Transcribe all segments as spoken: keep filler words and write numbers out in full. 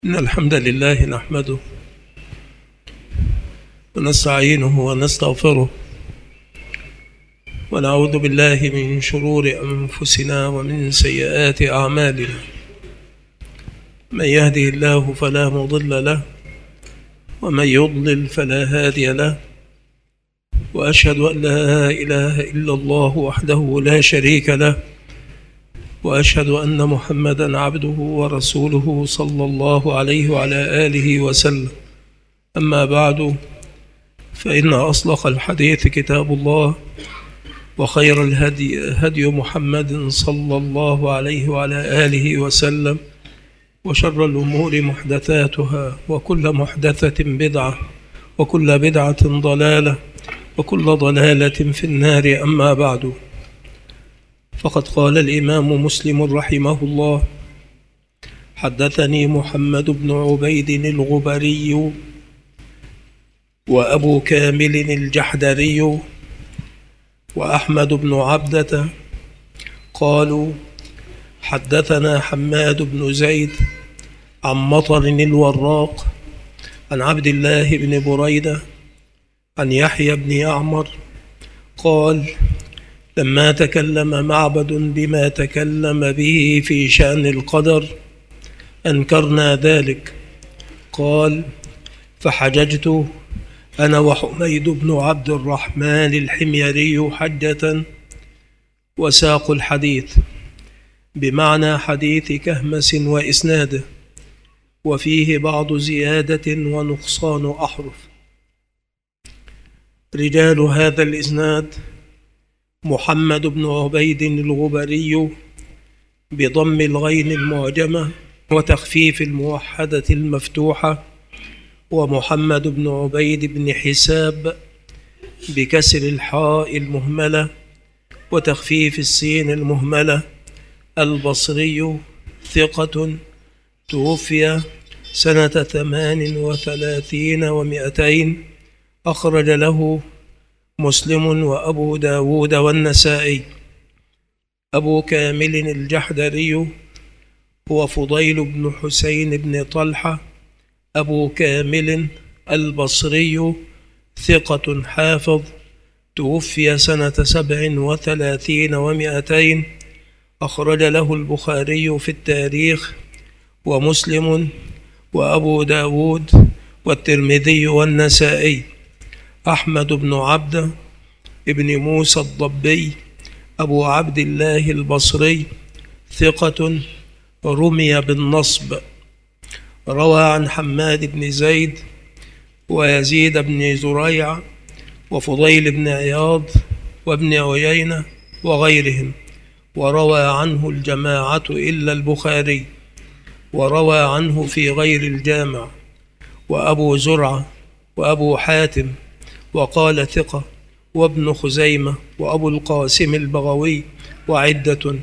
إن الحمد لله نحمده ونستعينه ونستغفره ونعوذ بالله من شرور أنفسنا ومن سيئات أعمالنا. من يهده الله فلا مضل له ومن يضلل فلا هادي له، وأشهد أن لا إله إلا الله وحده لا شريك له، وأشهد أن محمدًا عبده ورسوله صلى الله عليه وعلى آله وسلم. أما بعد، فإن أصدق الحديث كتاب الله، وخير الهدي هدي محمد صلى الله عليه وعلى آله وسلم، وشر الأمور محدثاتها، وكل محدثة بدعة، وكل بدعة ضلالة، وكل ضلالة في النار. أما بعد، فقد قال الإمام مسلم رحمه الله: حدثني محمد بن عبيد الغبري وأبو كامل الجحدري وأحمد بن عبدة قالوا: حدثنا حماد بن زيد عن مطر الوراق عن عبد الله بن بريدة عن يحيى بن يعمر قال: لما تكلم معبد بما تكلم به في شأن القدر أنكرنا ذلك. قال: فحججت أنا وحميد بن عبد الرحمن الحميري حجة، وساق الحديث بمعنى حديث كهمس وإسناده، وفيه بعض زيادة ونقصان أحرف. رجال هذا الإسناد: محمد بن عبيد الغبري بضم الغين المعجمة وتخفيف الموحدة المفتوحة، ومحمد بن عبيد بن حساب بكسر الحاء المهملة وتخفيف السين المهملة، البصري، ثقة، توفي سنة ثمان وثلاثين ومئتين، أخرج له مسلم وأبو داود والنسائي. أبو كامل الجحدري هو فضيل بن حسين بن طلحة أبو كامل البصري، ثقة حافظ، توفي سنة سبع وثلاثين ومئتين، أخرج له البخاري في التاريخ ومسلم وأبو داود والترمذي والنسائي. أحمد بن عبدة ابن موسى الضبي أبو عبد الله البصري، ثقة، رمي بالنصب، روى عن حماد بن زيد ويزيد بن زريع وفضيل بن عياض وابن عيينة وغيرهم، وروى عنه الجماعة إلا البخاري، وروى عنه في غير الجامع وأبو زرعة وأبو حاتم، وقال ثقة، وابن خزيمة وأبو القاسم البغوي وعدة.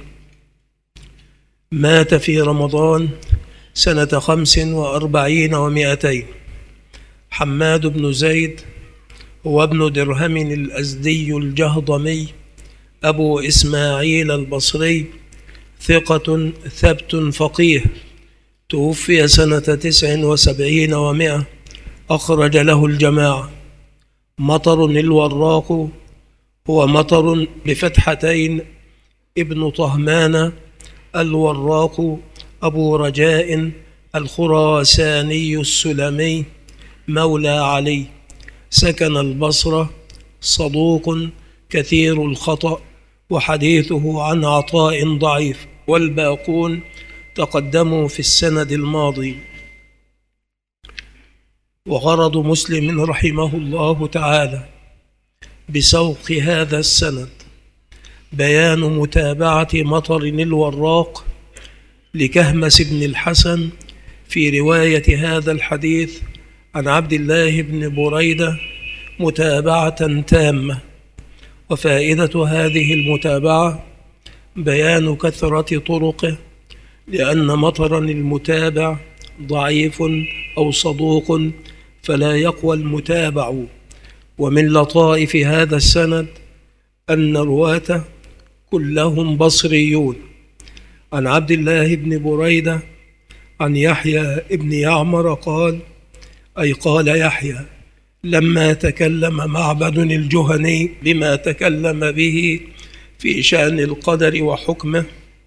مات في رمضان سنة خمس وأربعين ومئتين. حماد بن زيد هو ابن درهم الأزدي الجهضمي أبو إسماعيل البصري، ثقة ثبت فقيه، توفي سنة تسع وسبعين ومئة، أخرج له الجماعة. مطر الوراق هو مطر بفتحتين ابن طهمان الوراق أبو رجاء الخراساني السلمي، مولى علي، سكن البصرة، صدوق كثير الخطأ، وحديثه عن عطاء ضعيف، والباقون تقدموا في السند الماضي. وغرض مسلم رحمه الله تعالى بسوق هذا السند بيان متابعة مطر الوراق لكهمس بن الحسن في رواية هذا الحديث عن عبد الله بن بريدة متابعة تامة. وفائدة هذه المتابعة بيان كثرة طرقه، لأن مطرا المتابع ضعيف أو صدوق فلا يقوى المتابع. ومن لطائف هذا السند أن رواته كلهم بصريون. عن عبد الله بن بريدة عن يحيى ابن يعمر قال، أي قال يحيى لما تكلم معبد الجهني بما تكلم به في شأن القدر وحكمه،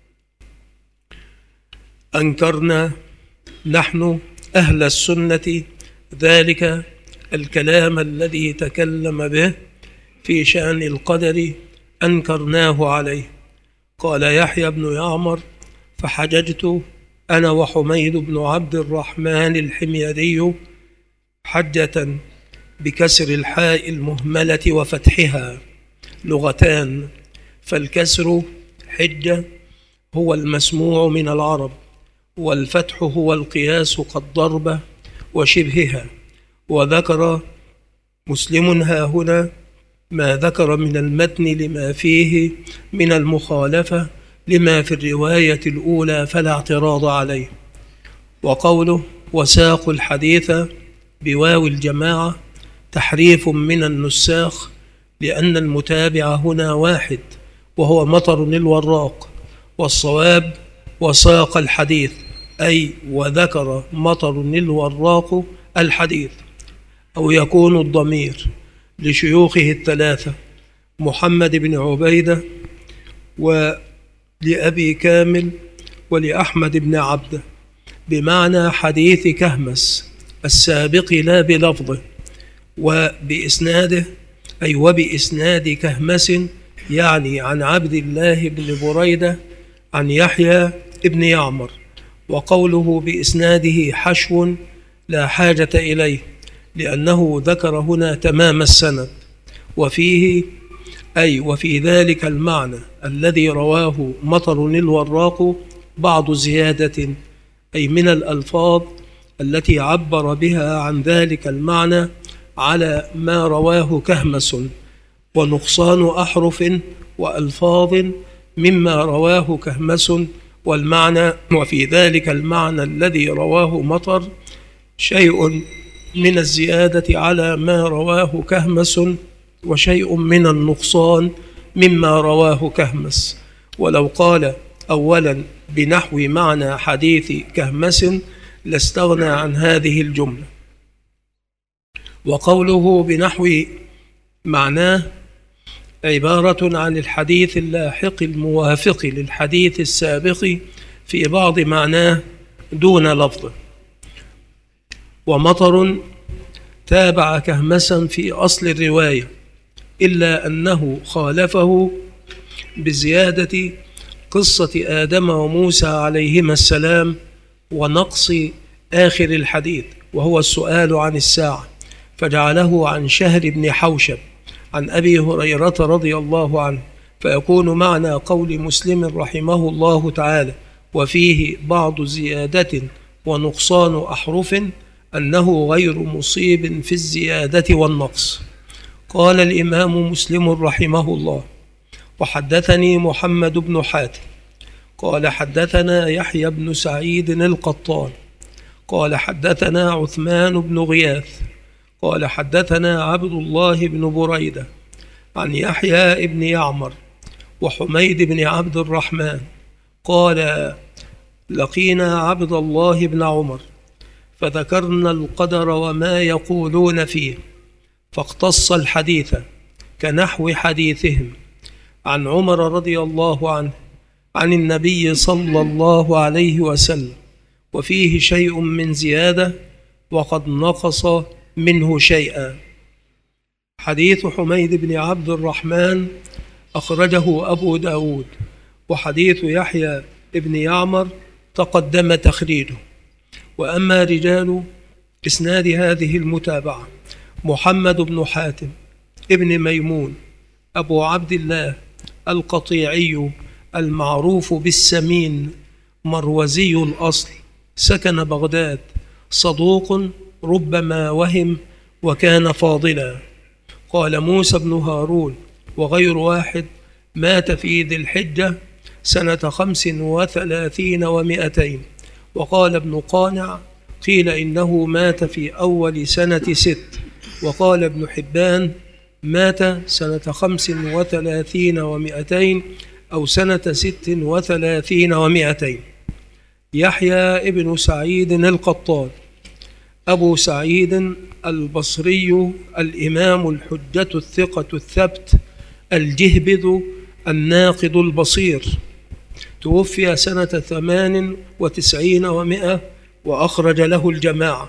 أنكرنا نحن أهل السنة ذلك الكلام الذي تكلم به في شأن القدر، أنكرناه عليه. قال يحيى بن يعمر: فحججت أنا وحميد بن عبد الرحمن الحميري حجة بكسر الحاء المهملة وفتحها، لغتان، فالكسر حجة هو المسموع من العرب، والفتح هو القياس كالضربة وشبهها. وذكر مسلم هاهنا ما ذكر من المتن لما فيه من المخالفة لما في الرواية الأولى فلا اعتراض عليه. وقوله وساق الحديث بواو الجماعة تحريف من النساخ، لأن المتابع هنا واحد وهو مطر الوراق، والصواب وساق الحديث، أي وذكر مطر الوراق الحديث. أو يكون الضمير لشيوخه الثلاثة محمد بن عبيدة ولأبي كامل ولأحمد بن عبده، بمعنى حديث كهمس السابق لا بلفظه، وبإسناده أي وبإسناد كهمس، يعني عن عبد الله بن بريدة عن يحيى بن يعمر. وقوله بإسناده حشو لا حاجة إليه، لأنه ذكر هنا تمام السند. وفيه أي وفي ذلك المعنى الذي رواه مطر الوراق بعض زيادة، أي من الألفاظ التي عبر بها عن ذلك المعنى على ما رواه كهمس، ونقصان أحرف وألفاظ مما رواه كهمس. والمعنى وفي ذلك المعنى الذي رواه مطر شيء من الزيادة على ما رواه كهمس، وشيء من النقصان مما رواه كهمس. ولو قال أولا بنحو معنى حديث كهمس لاستغنى عن هذه الجملة. وقوله بنحو معناه عبارة عن الحديث اللاحق الموافق للحديث السابق في بعض معناه دون لفظه. ومطر تابع كهمسا في أصل الرواية، إلا أنه خالفه بزيادة قصة آدم وموسى عليهما السلام ونقص آخر الحديث، وهو السؤال عن الساعة، فجعله عن شهر بن حوشب عن أبي هريرة رضي الله عنه، فيكون معنى قول مسلم رحمه الله تعالى وفيه بعض زيادة ونقصان أحرف أنه غير مصيب في الزيادة والنقص. قال الإمام مسلم رحمه الله: وحدثني محمد بن حاتم قال حدثنا يحيى بن سعيد القطان قال حدثنا عثمان بن غياث قال حدثنا عبد الله بن بريدة عن يحيى بن يعمر وحميد بن عبد الرحمن قال لقينا عبد الله بن عمر فذكرنا القدر وما يقولون فيه، فاقتص الحديث كنحو حديثهم عن عمر رضي الله عنه عن النبي صلى الله عليه وسلم، وفيه شيء من زيادة وقد نقص منه شيئا. حديث حميد بن عبد الرحمن أخرجه أبو داود، وحديث يحيى بن يعمر تقدم تخريجه. وأما رجال إسناد هذه المتابعة: محمد بن حاتم ابن ميمون أبو عبد الله القطيعي المعروف بالسمين، مروزي الأصل، سكن بغداد، صدوق ربما وهم وكان فاضلا. قال موسى بن هارون وغير واحد مات في ذي الحجة سنة خمس وثلاثين ومائتين. وقال ابن قانع قيل إنه مات في أول سنة ست. وقال ابن حبان مات سنة خمس وثلاثين ومائتين أو سنة ست وثلاثين ومائتين. يحيى ابن سعيد القطان أبو سعيد البصري الإمام الحجة الثقة الثبت الجهبذ الناقد البصير، توفي سنة ثمان وتسعين ومائة وأخرج له الجماعة.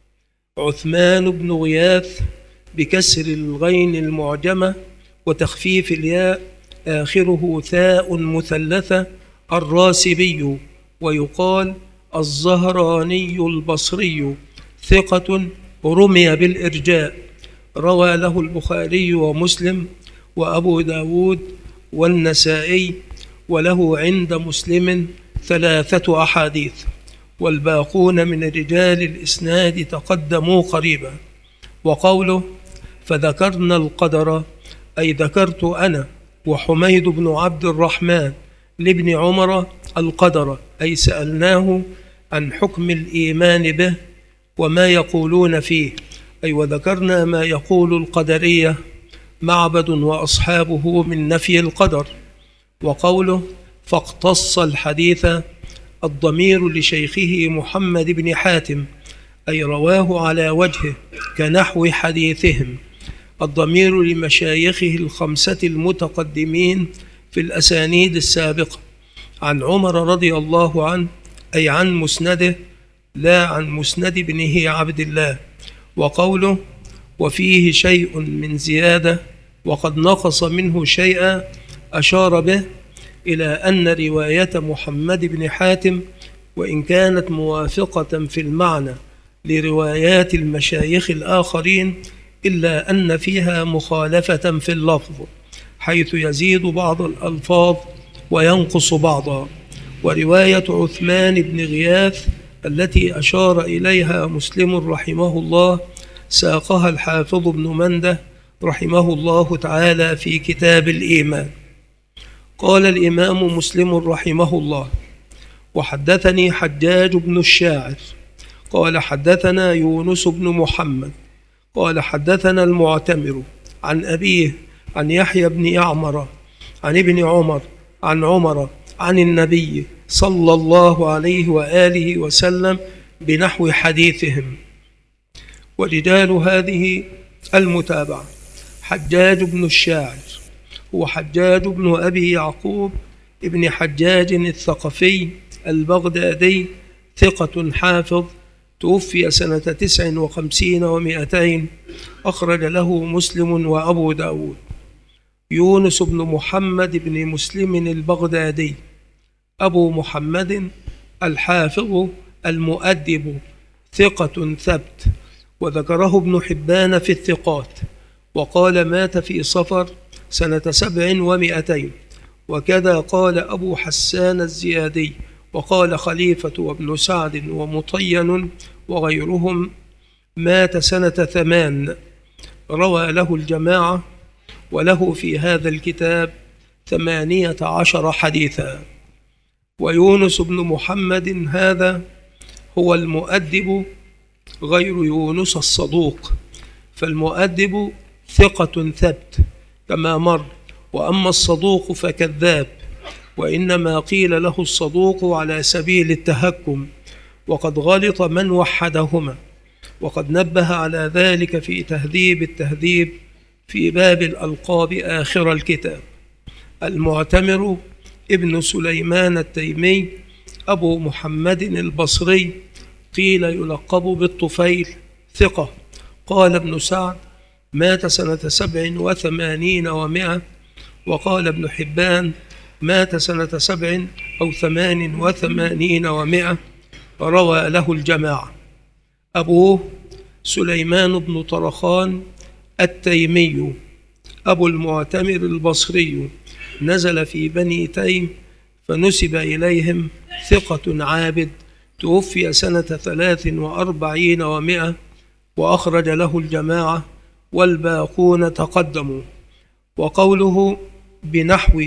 عثمان بن غياث بكسر الغين المعجمة وتخفيف الياء، آخره ثاء مثلثة، الراسبي، ويقال الزهراني البصري، ثقة رمي بالإرجاء، روى له البخاري ومسلم وأبو داود والنسائي، وله عند مسلم ثلاثة أحاديث، والباقون من رجال الإسناد تقدموا قريبا. وقوله فذكرنا القدر أي ذكرت أنا وحميد بن عبد الرحمن لابن عمر القدر، أي سألناه عن حكم الإيمان به وما يقولون فيه، أي وذكرنا ما يقول القدرية معبد وأصحابه من نفي القدر. وقوله فاقتص الحديث، الضمير لشيخه محمد بن حاتم، أي رواه على وجهه كنحو حديثهم، الضمير لمشايخه الخمسة المتقدمين في الأسانيد السابقة، عن عمر رضي الله عنه، أي عن مسنده لا عن مسند ابنه عبد الله. وقوله وفيه شيء من زيادة وقد نقص منه شيئا، أشار به إلى أن رواية محمد بن حاتم وإن كانت موافقة في المعنى لروايات المشايخ الآخرين، إلا أن فيها مخالفة في اللفظ، حيث يزيد بعض الألفاظ وينقص بعضا. ورواية عثمان بن غياث التي أشار إليها مسلم رحمه الله ساقها الحافظ ابن منده رحمه الله تعالى في كتاب الإيمان. قال الإمام مسلم رحمه الله وحدثني حجاج بن الشاعر قال حدثنا يونس بن محمد قال حدثنا المعتمر عن أبيه عن يحيى بن يعمر عن ابن عمر عن عمر عن النبي صلى الله عليه وآله وسلم بنحو حديثهم. ورجال هذه المتابعة حجاج بن الشاعر هو حجاج بن أبي يعقوب ابن حجاج الثقفي البغدادي، ثقة حافظ، توفي سنة تسع وخمسين ومائتين، أخرج له مسلم وأبو داود. يونس بن محمد بن مسلم البغدادي أبو محمد الحافظ المؤدب، ثقة ثبت، وذكره ابن حبان في الثقات، وقال مات في صفر سنة سبع ومائتين. وكذا قال أبو حسان الزيادي، وقال خليفة وابن سعد ومطين وغيرهم مات سنة ثمان، روى له الجماعة، وله في هذا الكتاب ثمانية عشر حديثا. ويونس بن محمد هذا هو المؤدب غير يونس الصدوق، فالمؤدب ثقة ثبت كما مر، وأما الصدوق فكذاب، وإنما قيل له الصدوق على سبيل التهكم، وقد غلط من وحدهما، وقد نبه على ذلك في تهذيب التهذيب في باب الألقاب آخر الكتاب. المعتمر ابن سليمان التيمي أبو محمد البصري، قيل يلقب بالطفيل، ثقة. قال ابن سعد مات سنة سبع وثمانين ومائة، وقال ابن حبان مات سنة سبع أو ثمان وثمانين ومائة، روى له الجماعة. أبوه سليمان بن طرخان التيمي أبو المعتمر البصري، نزل في بني تيم فنسب إليهم، ثقة عابد، توفي سنة ثلاث وأربعين ومائة، وأخرج له الجماعة، والباقون تقدموا. وقوله بنحو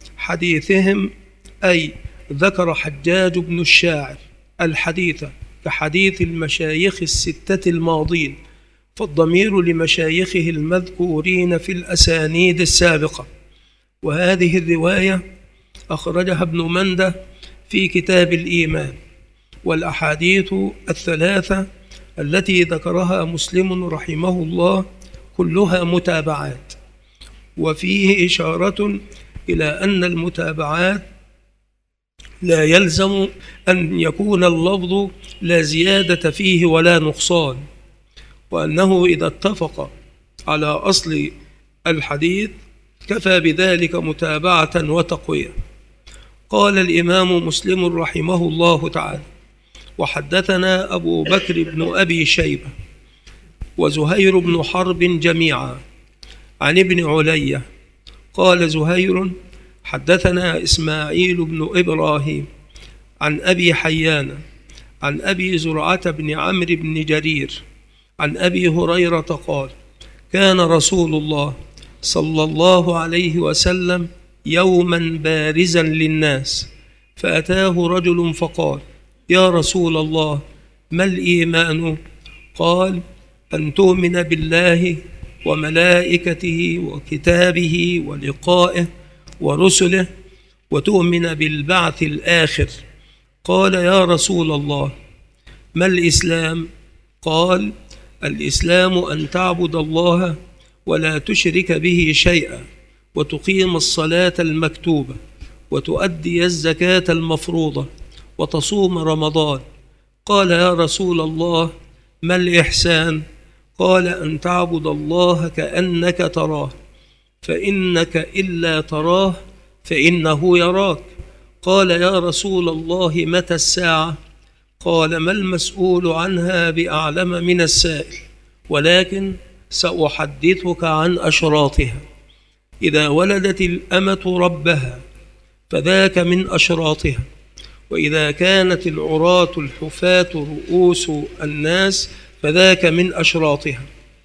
حديثهم أي ذكر حجاج بن الشاعر الحديث كحديث المشايخ الستة الماضين، فالضمير لمشايخه المذكورين في الأسانيد السابقة. وهذه الرواية أخرجها ابن منده في كتاب الإيمان، والأحاديث الثلاثة التي ذكرها مسلم رحمه الله كلها متابعات، وفيه إشارة إلى أن المتابعات لا يلزم أن يكون اللفظ لا زيادة فيه ولا نقصان، وأنه إذا اتفق على أصل الحديث كفى بذلك متابعة وتقوية. قال الإمام مسلم رحمه الله تعالى: وحدثنا أبو بكر بن أبي شيبة وزهير بن حرب جميعا عن ابن علية قال زهير: حدثنا إسماعيل بن إبراهيم عن أبي حيان عن أبي زرعة بن عمرو بن جرير عن أبي هريرة قال: كان رسول الله صلى الله عليه وسلم يوما بارزا للناس، فأتاه رجل فقال: يا رسول الله، ما الإيمان؟ قال: أن تؤمن بالله وملائكته وكتابه ولقائه ورسله وتؤمن بالبعث الآخر. قال: يا رسول الله، ما الإسلام؟ قال: الإسلام أن تعبد الله ولا تشرك به شيئا، وتقيم الصلاة المكتوبة، وتؤدي الزكاة المفروضة، وتصوم رمضان. قال: يا رسول الله، ما الإحسان؟ قال: أن تعبد الله كأنك تراه، فإنك إلا تراه فإنه يراك. قال: يا رسول الله، متى الساعة؟ قال: ما المسؤول عنها بأعلم من السائل، ولكن سأحدثك عن أشراطها. إذا ولدت الأمة ربها فذاك من أشراطها، وإذا كانت العراة الحفاة رؤوس الناس فذاك من أشراطها،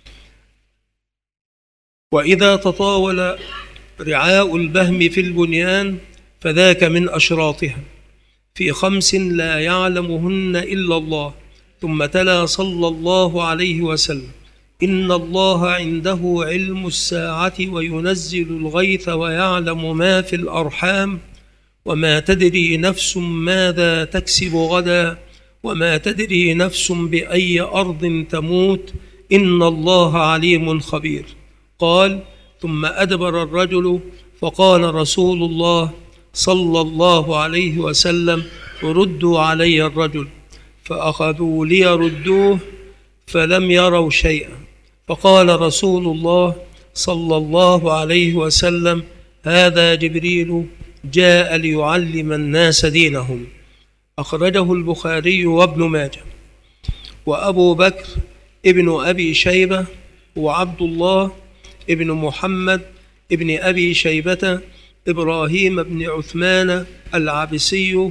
وإذا تطاول رعاء البهم في البنيان فذاك من أشراطها، في خمس لا يعلمهن إلا الله. ثم تلا صلى الله عليه وسلم: إن الله عنده علم الساعة وينزل الغيث ويعلم ما في الأرحام، وما تدري نفس ماذا تكسب غدا، وما تدري نفس بأي أرض تموت، إن الله عليم خبير. قال: ثم أدبر الرجل، فقال رسول الله صلى الله عليه وسلم: ردوا علي الرجل. فأخذوا ليردوه فلم يروا شيئا، فقال رسول الله صلى الله عليه وسلم: هذا جبريل جاء ليعلم الناس دينهم. أخرجه البخاري وابن ماجه. وأبو بكر ابن أبي شيبة وعبد الله ابن محمد ابن أبي شيبة إبراهيم بن عثمان العبسي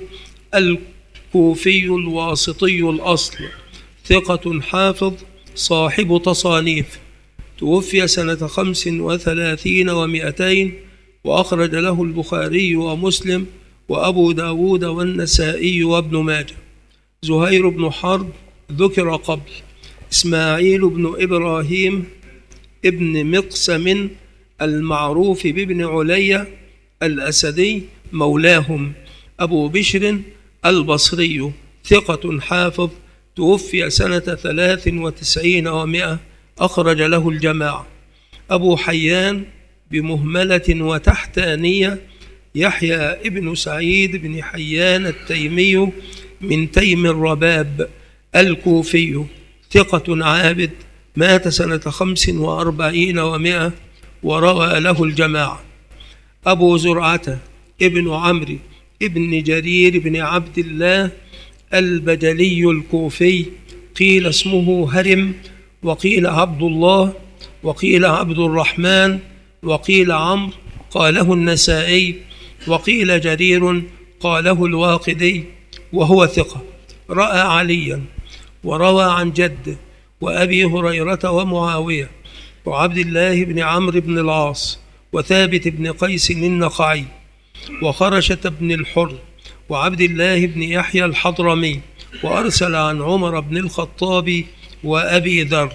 الكوفي الواسطي الأصل، ثقة حافظ صاحب تصانيف، توفي سنة خمس وثلاثين ومئتين، وأخرج له البخاري ومسلم وأبو داود والنسائي وابن ماجه. زهير بن حرب ذكر قبل. إسماعيل بن إبراهيم ابن مقسم المعروف بابن علية الأسدي مولاهم، أبو بشر البصري، ثقة حافظ، توفي سنة ثلاث وتسعين ومائة، أخرج له الجماعة. أبو حيان بمهملة وتحتانية يحيى ابن سعيد بن حيان التيمي من تيم الرباب الكوفي، ثقة عابد، مات سنة خمس وأربعين ومائة، وروى له الجماعة. أبو زرعة ابن عمرو ابن جرير بن عبد الله البجلي الكوفي، قيل اسمه هرم، وقيل عبد الله، وقيل عبد الرحمن، وقيل عمرو، قاله النسائي، وقيل جرير، قاله الواقدي، وهو ثقة. رأى عليا وروى عن جده وأبي هريرة ومعاوية وعبد الله بن عمرو بن العاص وثابت بن قيس النخعي وخرشة بن الحر وعبد الله بن يحيى الحضرمي، وأرسل عن عمر بن الخطاب وأبي ذر.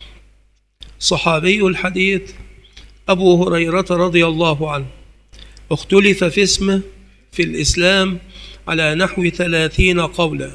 صحابي الحديث أبو هريرة رضي الله عنه، اختلف في اسمه في الإسلام على نحو ثلاثين قولا،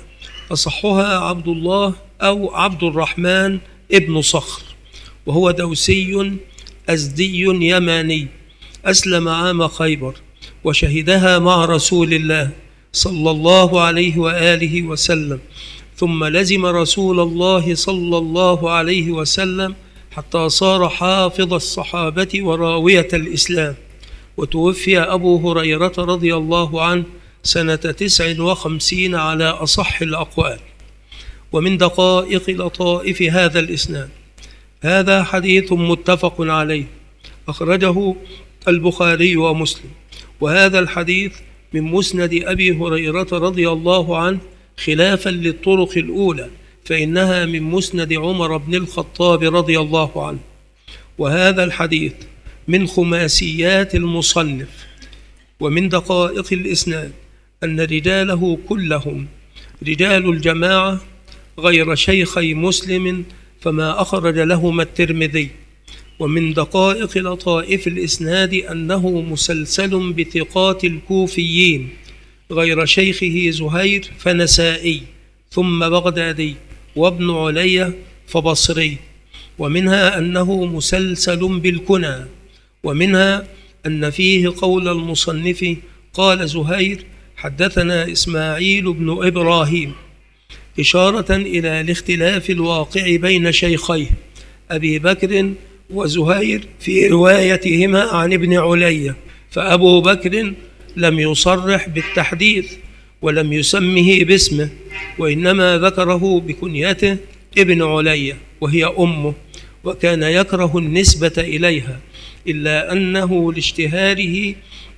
أصحها عبد الله أو عبد الرحمن ابن صخر، وهو دوسي أزدي يماني، أسلم عام خيبر وشهدها مع رسول الله صلى الله عليه وآله وسلم، ثم لزم رسول الله صلى الله عليه وسلم حتى صار حافظ الصحابة وراوية الإسلام. وتوفي أبو هريرة رضي الله عنه سنة تسع وخمسين على أصح الأقوال. ومن دقائق لطائف هذا الإسناد، هذا حديث متفق عليه أخرجه البخاري ومسلم، وهذا الحديث من مسند أبي هريرة رضي الله عنه خلافا للطرق الأولى، فإنها من مسند عمر بن الخطاب رضي الله عنه. وهذا الحديث من خماسيات المصنف. ومن دقائق الإسناد أن رجاله كلهم رجال الجماعة غير شيخي مسلم فما أخرج لهما الترمذي. ومن دقائق لطائف الإسناد أنه مسلسل بثقات الكوفيين غير شيخه زهير فنسائي، ثم بغدادي، وابن علي فبصري. ومنها أنه مسلسل بالكنى، ومنها أن فيه قول المصنف قال زهير حدثنا إسماعيل بن إبراهيم، إشارة إلى الاختلاف الواقع بين شيخيه أبي بكر وزهير في روايتهما عن ابن علي، فأبو بكر لم يصرح بالتحديث ولم يسمه باسمه، وإنما ذكره بكنيته ابن علي وهي أمه، وكان يكره النسبة إليها إلا أنه لاشتهاره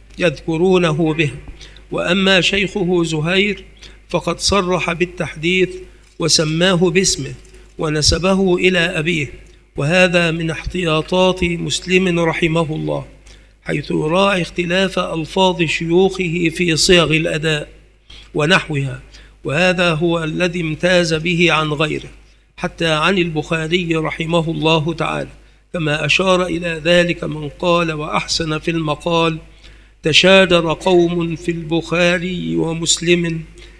يذكرونه به. وأما شيخه زهير فقد صرح بالتحديث وسماه باسمه ونسبه إلى أبيه، وهذا من احتياطات مسلم رحمه الله، حيث يراعي اختلاف ألفاظ شيوخه في صيغ الأداء ونحوها، وهذا هو الذي امتاز به عن غيره، حتى عن البخاري رحمه الله تعالى، كما أشار إلى ذلك من قال وأحسن في المقال: تشاجر قوم في البخاري ومسلم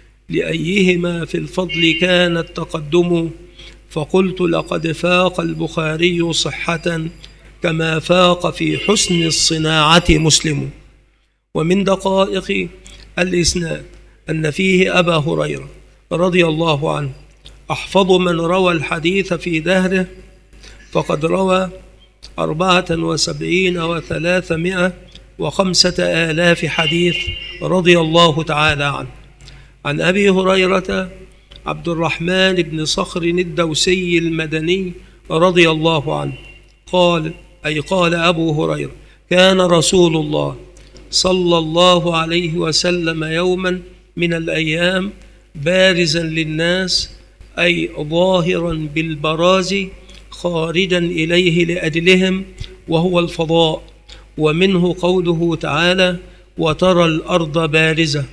لأيهما في الفضل كان التقدم، فقلت لقد فاق البخاري صحة كما فاق في حسن الصناعة مسلم. ومن دقائق الإسناد أن فيه أبا هريرة رضي الله عنه أحفظ من روى الحديث في دهره، فقد روى أربعة وسبعين وثلاثمائة وخمسة آلاف حديث رضي الله تعالى عنه. عن أبي هريرة عبد الرحمن بن صخر الدوسي المدني رضي الله عنه قال، أي قال أبو هريرة: كان رسول الله صلى الله عليه وسلم يوما من الأيام بارزا للناس، أي ظاهرا بالبراز خارجا إليه لأجلهم، وهو الفضاء. ومنه قوله تعالى: وترى الأرض بارزة،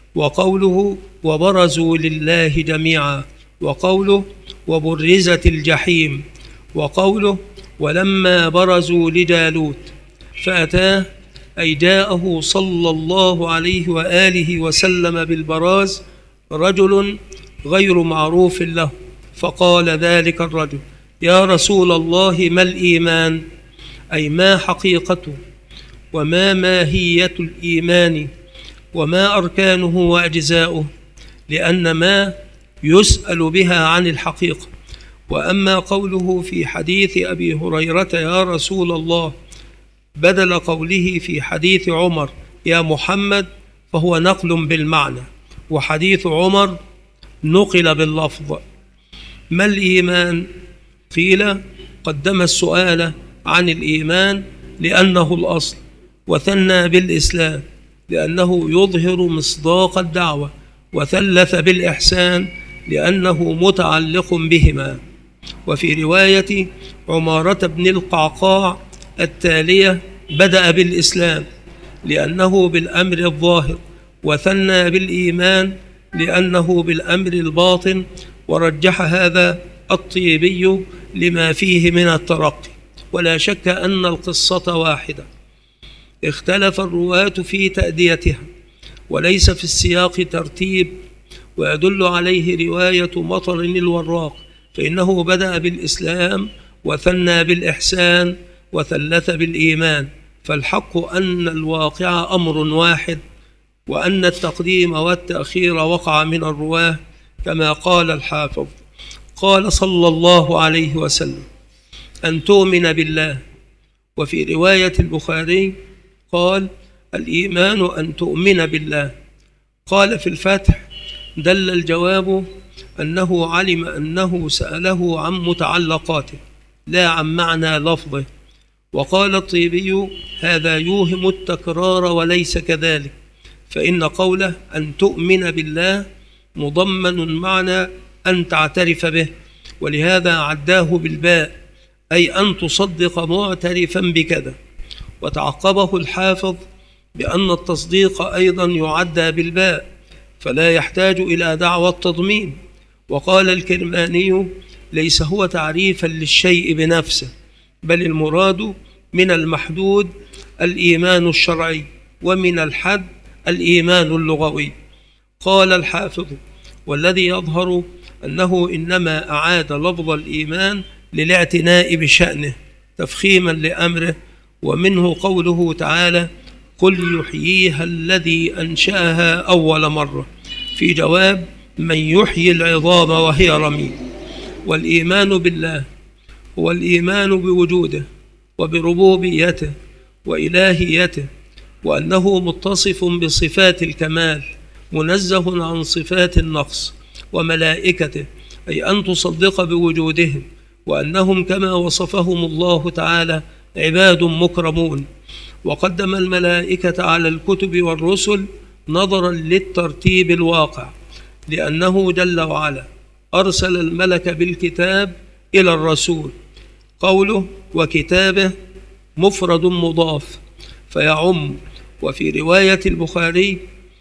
وقوله: وبرزوا لله جميعا، وقوله: وبرزت الجحيم، وقوله: ولما برزوا لجالوت فأتاه، أي جاءه صلى الله عليه وآله وسلم بالبراز رجل غير معروف له، فقال ذلك الرجل: يا رسول الله، ما الإيمان؟ أي ما حقيقته، وما ماهية الإيمان، وما أركانه وأجزاؤه، لأن ما يسأل بها عن الحقيقة. وأما قوله في حديث أبي هريرة يا رسول الله بدل قوله في حديث عمر يا محمد، فهو نقل بالمعنى، وحديث عمر نقل باللفظ. ما الإيمان؟ قيل قدم السؤال عن الإيمان لأنه الأصل، وثنى بالإسلام لأنه يظهر مصداق الدعوة، وثلث بالإحسان لأنه متعلق بهما. وفي رواية عمارة بن القعقاع التالية بدأ بالإسلام لأنه بالأمر الظاهر، وثنى بالإيمان لأنه بالأمر الباطن، ورجح هذا الطيبي لما فيه من الترقي. ولا شك أن القصة واحدة، اختلف الرواة في تأديتها، وليس في السياق ترتيب ويدل عليه رواية مطر الوراق، فإنه بدأ بالإسلام وثنى بالإحسان وثلث بالإيمان. فالحق أن الواقع أمر واحد، وأن التقديم والتأخير وقع من الرواه، كما قال الحافظ. قال صلى الله عليه وسلم: أن تؤمن بالله. وفي رواية البخاري قال: الإيمان أن تؤمن بالله. قال في الفتح: دل الجواب أنه علم أنه سأله عن متعلقاته لا عن معنى لفظه. وقال الطيبي: هذا يوهم التكرار وليس كذلك، فإن قوله أن تؤمن بالله مضمن معنى أن تعترف به، ولهذا عداه بالباء، أي أن تصدق معترفا بكذا. وتعقبه الحافظ بأن التصديق أيضا يعدى بالباء، فلا يحتاج إلى دعوى التضمين. وقال الكرماني: ليس هو تعريفا للشيء بنفسه، بل المراد من المحدود الإيمان الشرعي، ومن الحد الإيمان اللغوي. قال الحافظ: والذي يظهر أنه إنما أعاد لفظ الإيمان للاعتناء بشأنه تفخيما لأمره، ومنه قوله تعالى: قل يحييها الذي أنشأها أول مرة، في جواب من يحيي العظام وهي رميم. والإيمان بالله هو الإيمان بوجوده وبربوبيته وإلهيته، وأنه متصف بصفات الكمال منزه عن صفات النقص. وملائكته أي أن تصدق بوجودهم، وأنهم كما وصفهم الله تعالى عباد مكرمون. وقدم الملائكة على الكتب والرسل نظرا للترتيب الواقع، لأنه جل وعلا أرسل الملك بالكتاب إلى الرسول. قوله وكتابه مفرد مضاف فيعم. وفي رواية البخاري: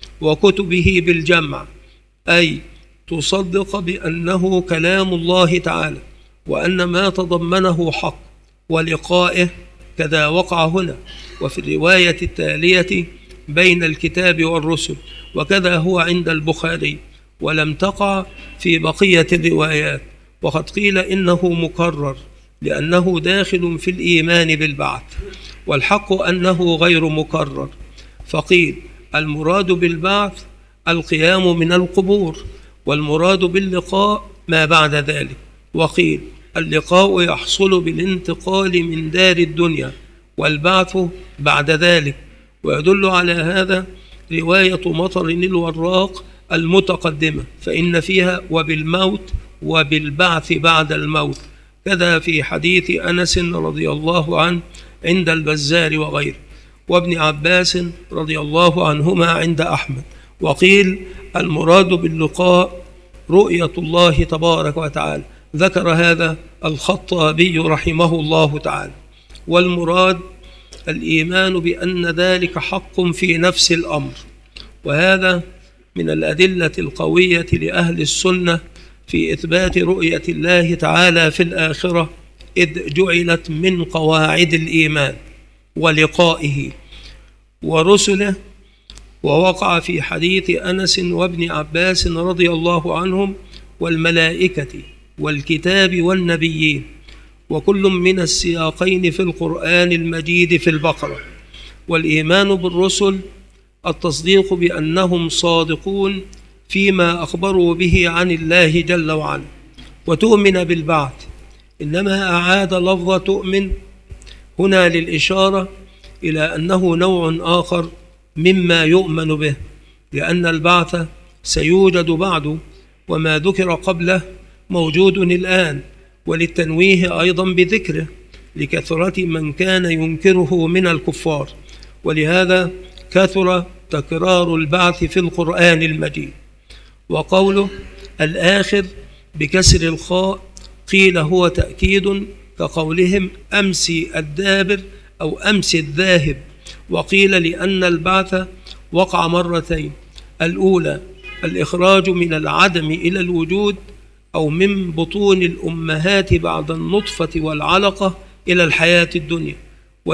وكتبه بالجمع، أي تصدق بأنه كلام الله تعالى، وأن ما تضمنه حق، ولقائه كذا وقع هنا. وفي الرواية التالية: بين الكتاب والرسل، وكذا هو عند البخاري، ولم تقع في بقية الروايات. وقد قيل إنه مكرر لأنه داخل في الإيمان بالبعث، والحق أنه غير مكرر. فقيل المراد بالبعث القيام من القبور، والمراد باللقاء ما بعد ذلك. وقيل اللقاء يحصل بالانتقال من دار الدنيا، والبعث بعد ذلك. ويدل على هذا رواية مطر الوراق المتقدمة، فإن فيها وبالموت وبالبعث بعد الموت، كذا في حديث أنس رضي الله عنه عند البزار وغيره، وابن عباس رضي الله عنهما عند أحمد. وقيل المراد باللقاء رؤية الله تبارك وتعالى، ذكر هذا الخطابي رحمه الله تعالى. والمراد الإيمان بأن ذلك حق في نفس الأمر، وهذا من الأدلة القوية لأهل السنة في إثبات رؤية الله تعالى في الآخرة، إذ جعلت من قواعد الإيمان ولقائه ورسله. ووقع في حديث أنس وابن عباس رضي الله عنهم: والملائكة والكتاب والنبيين، وكل من السياقين في القرآن المجيد في البقرة. والإيمان بالرسل التصديق بأنهم صادقون فيما أخبروا به عن الله جل وعلا. وتؤمن بالبعث إنما أعاد لفظ تؤمن هنا للإشارة إلى أنه نوع آخر مما يؤمن به، لأن البعث سيوجد بعد، وما ذكر قبله موجود الآن، وللتنويه أيضا بذكره لكثرة من كان ينكره من الكفار، ولهذا كثر تكرار البعث في القرآن المجيد. وقوله الآخر بكسر الخاء قيل هو تأكيد، كقولهم أمسي الدابر أو أمسي الذاهب. وقيل لأن البعث وقع مرتين: الأولى الإخراج من العدم إلى الوجود، أو من بطون الأمهات بعد النطفة والعلقة إلى الحياة الدنيا،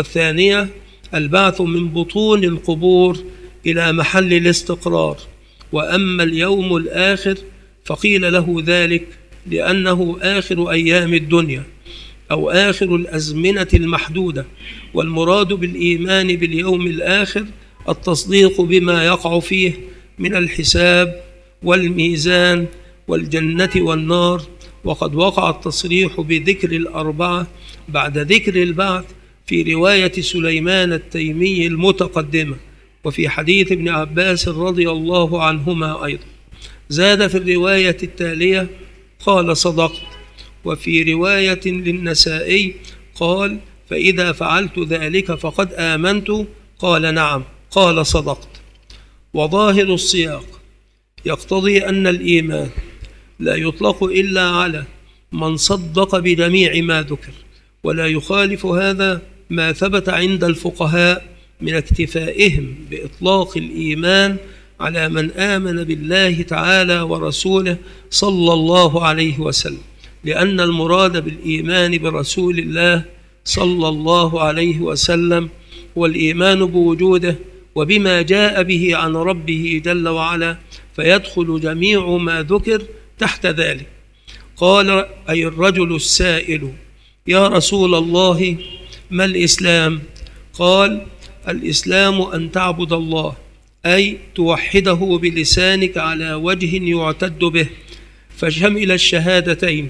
والثانية البعث من بطون القبور إلى محل الاستقرار. وأما اليوم الآخر فقيل له ذلك لأنه آخر أيام الدنيا أو آخر الأزمنة المحدودة، والمراد بالإيمان باليوم الآخر التصديق بما يقع فيه من الحساب والميزان والجنة والنار. وقد وقع التصريح بذكر الأربعة بعد ذكر البعث في رواية سليمان التيمي المتقدمة، وفي حديث ابن عباس رضي الله عنهما أيضا. زاد في الرواية التالية قال صدقت، وفي رواية للنسائي قال فإذا فعلت ذلك فقد آمنت، قال نعم، قال صدقت. وظاهر السياق يقتضي أن الإيمان لا يطلق إلا على من صدق بجميع ما ذكر، ولا يخالف هذا ما ثبت عند الفقهاء من اكتفائهم بإطلاق الإيمان على من آمن بالله تعالى ورسوله صلى الله عليه وسلم، لأن المراد بالإيمان برسول الله صلى الله عليه وسلم هو الإيمان بوجوده وبما جاء به عن ربه جل وعلا، فيدخل جميع ما ذكر تحت ذلك. قال أي الرجل السائل يا رسول الله ما الإسلام؟ قال الإسلام أن تعبد الله، أي توحده بلسانك على وجه يعتد به، فشمل الشهادتين.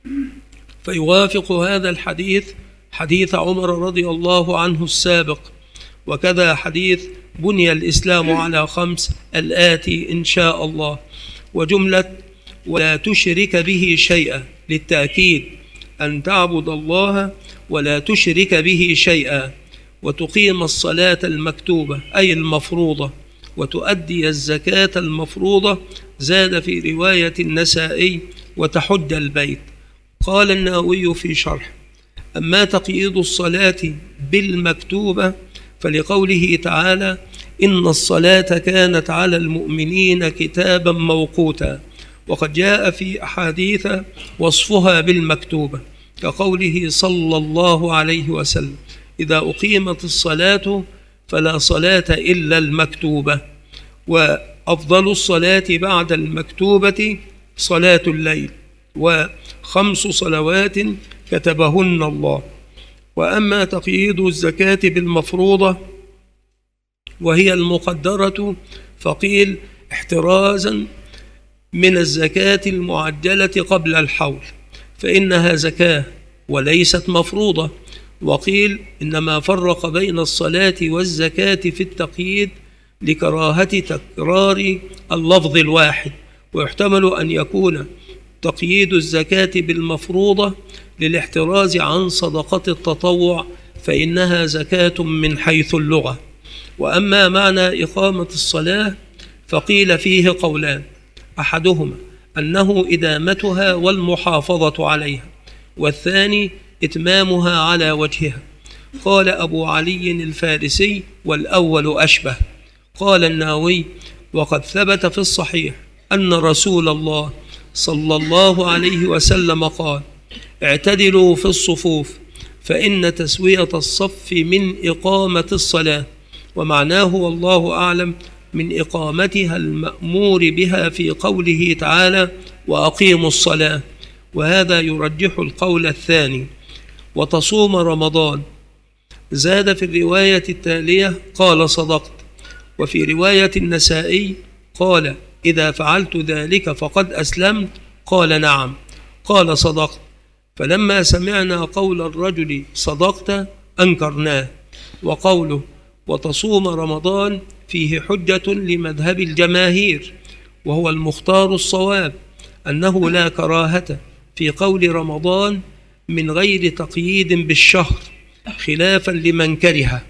فيوافق هذا الحديث حديث عمر رضي الله عنه السابق، وكذا حديث بني الإسلام على خمس الآتي إن شاء الله. وجملة ولا تشرك به شيئا للتأكيد، أن تعبد الله ولا تشرك به شيئا، وتقيم الصلاة المكتوبة أي المفروضة، وتؤدي الزكاة المفروضة. زاد في رواية النسائي وتحج البيت. قال النووي في شرح أما تقييد الصلاة بالمكتوبة فلقوله تعالى إن الصلاة كانت على المؤمنين كتابا موقوتا، وقد جاء في أحاديث وصفها بالمكتوبة كقوله صلى الله عليه وسلم إذا أقيمت الصلاة فلا صلاة إلا المكتوبة. وأفضل الصلاة بعد المكتوبة صلاة الليل، وخمس صلوات كتبهن الله. وأما تقييد الزكاة بالمفروضة وهي المقدرة فقيل احترازا من الزكاة المعجلة قبل الحول، فإنها زكاة وليست مفروضة. وقيل إنما فرق بين الصلاة والزكاة في التقييد لكراهة تكرار اللفظ الواحد، ويحتمل أن يكون تقييد الزكاة بالمفروضة للاحتراز عن صدقة التطوع، فإنها زكاة من حيث اللغة. وأما معنى إقامة الصلاة فقيل فيه قولان، أحدهما أنه إدامتها والمحافظة عليها، والثاني إتمامها على وجهها. قال أبو علي الفارسي والأول أشبه. قال النووي وقد ثبت في الصحيح أن رسول الله صلى الله عليه وسلم قال اعتدلوا في الصفوف فإن تسوية الصف من إقامة الصلاة، ومعناه والله أعلم من إقامتها المأمور بها في قوله تعالى وأقيموا الصلاة، وهذا يرجح القول الثاني. وتصوم رمضان. زاد في الرواية التالية قال صدقت. وفي رواية النسائي قال إذا فعلت ذلك فقد أسلمت، قال نعم، قال صدقت. فلما سمعنا قول الرجل صدقت أنكرناه. وقوله وتصوم رمضان فيه حجة لمذهب الجماهير، وهو المختار الصواب أنه لا كراهة في قول رمضان من غير تقييد بالشهر، خلافا لمن كره.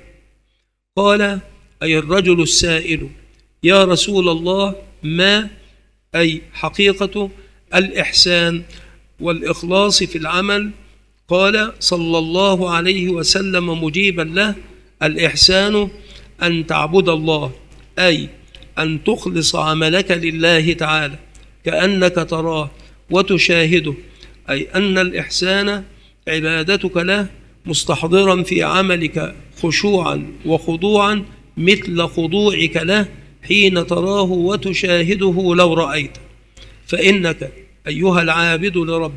قال أي الرجل السائل يا رسول الله ما أي حقيقة الإحسان والإخلاص في العمل؟ قال صلى الله عليه وسلم مجيبا له الإحسان أن تعبد الله، أي أن تخلص عملك لله تعالى كأنك تراه وتشاهده، أي أن الإحسان عبادتك له مستحضرا في عملك خشوعا وخضوعا مثل خضوعك له حين تراه وتشاهده لو رأيت، فإنك أيها العابد لرب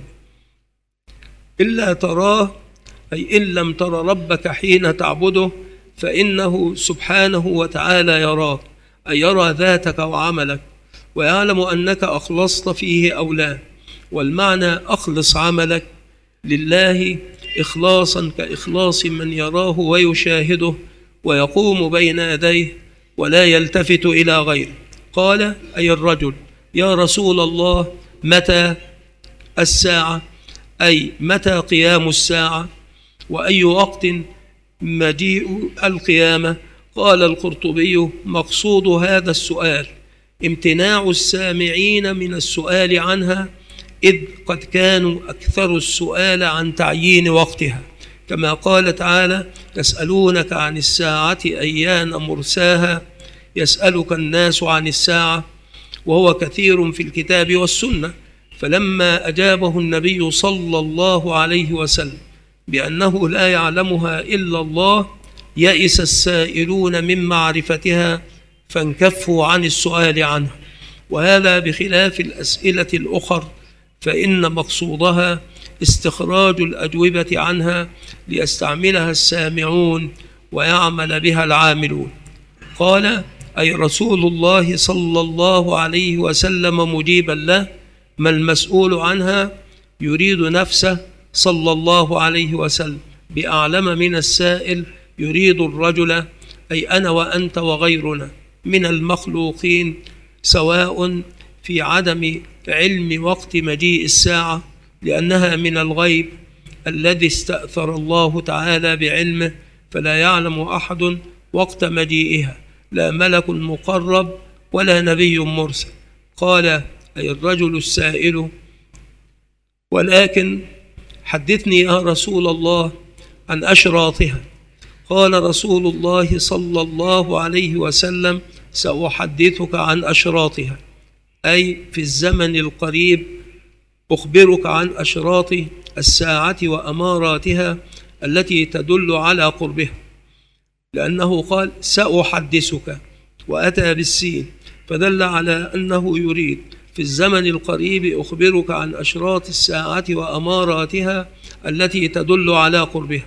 إلا تراه، أي إن لم تر ربك حين تعبده فإنه سبحانه وتعالى يراك، أي يرى ذاتك وعملك ويعلم أنك أخلصت فيه أو لا. والمعنى أخلص عملك لله إخلاصا كإخلاص من يراه ويشاهده ويقوم بين يديه ولا يلتفت إلى غيره. قال أي الرجل: يا رسول الله متى الساعة؟ أي متى قيام الساعة؟ وأي وقت مجيء القيامة؟ قال القرطبي: مقصود هذا السؤال امتناع السامعين من السؤال عنها، إذ قد كانوا أكثر السؤال عن تعيين وقتها، كما قال تعالى: يسألونك عن الساعة أيان مرساها، يسألك الناس عن الساعة، وهو كثير في الكتاب والسنة. فلما أجابه النبي صلى الله عليه وسلم بأنه لا يعلمها إلا الله يئس السائلون من معرفتها فانكفوا عن السؤال عنها، وهذا بخلاف الأسئلة الأخر فإن مقصودها استخراج الأجوبة عنها ليستعملها السامعون ويعمل بها العاملون. قال أي رسول الله صلى الله عليه وسلم مجيبا له: ما المسؤول عنها؟ يريد نفسه صلى الله عليه وسلم بأعلم من السائل، يريد الرجل أي أنا وأنت وغيرنا من المخلوقين سواء في عدم علم وقت مجيء الساعة، لأنها من الغيب الذي استأثر الله تعالى بعلمه، فلا يعلم أحد وقت مجيئها، لا ملك مقرب ولا نبي مرسل. قال أي الرجل السائل: ولكن حدثني يا رسول الله عن أشراطها. قال رسول الله صلى الله عليه وسلم: سأحدثك عن أشراطها، أي في الزمن القريب أخبرك عن أشراط الساعة وأماراتها التي تدل على قربها، لأنه قال سأحدثك وأتى بالسين، فدل على أنه يريد في الزمن القريب أخبرك عن أشراط الساعة وأماراتها التي تدل على قربها.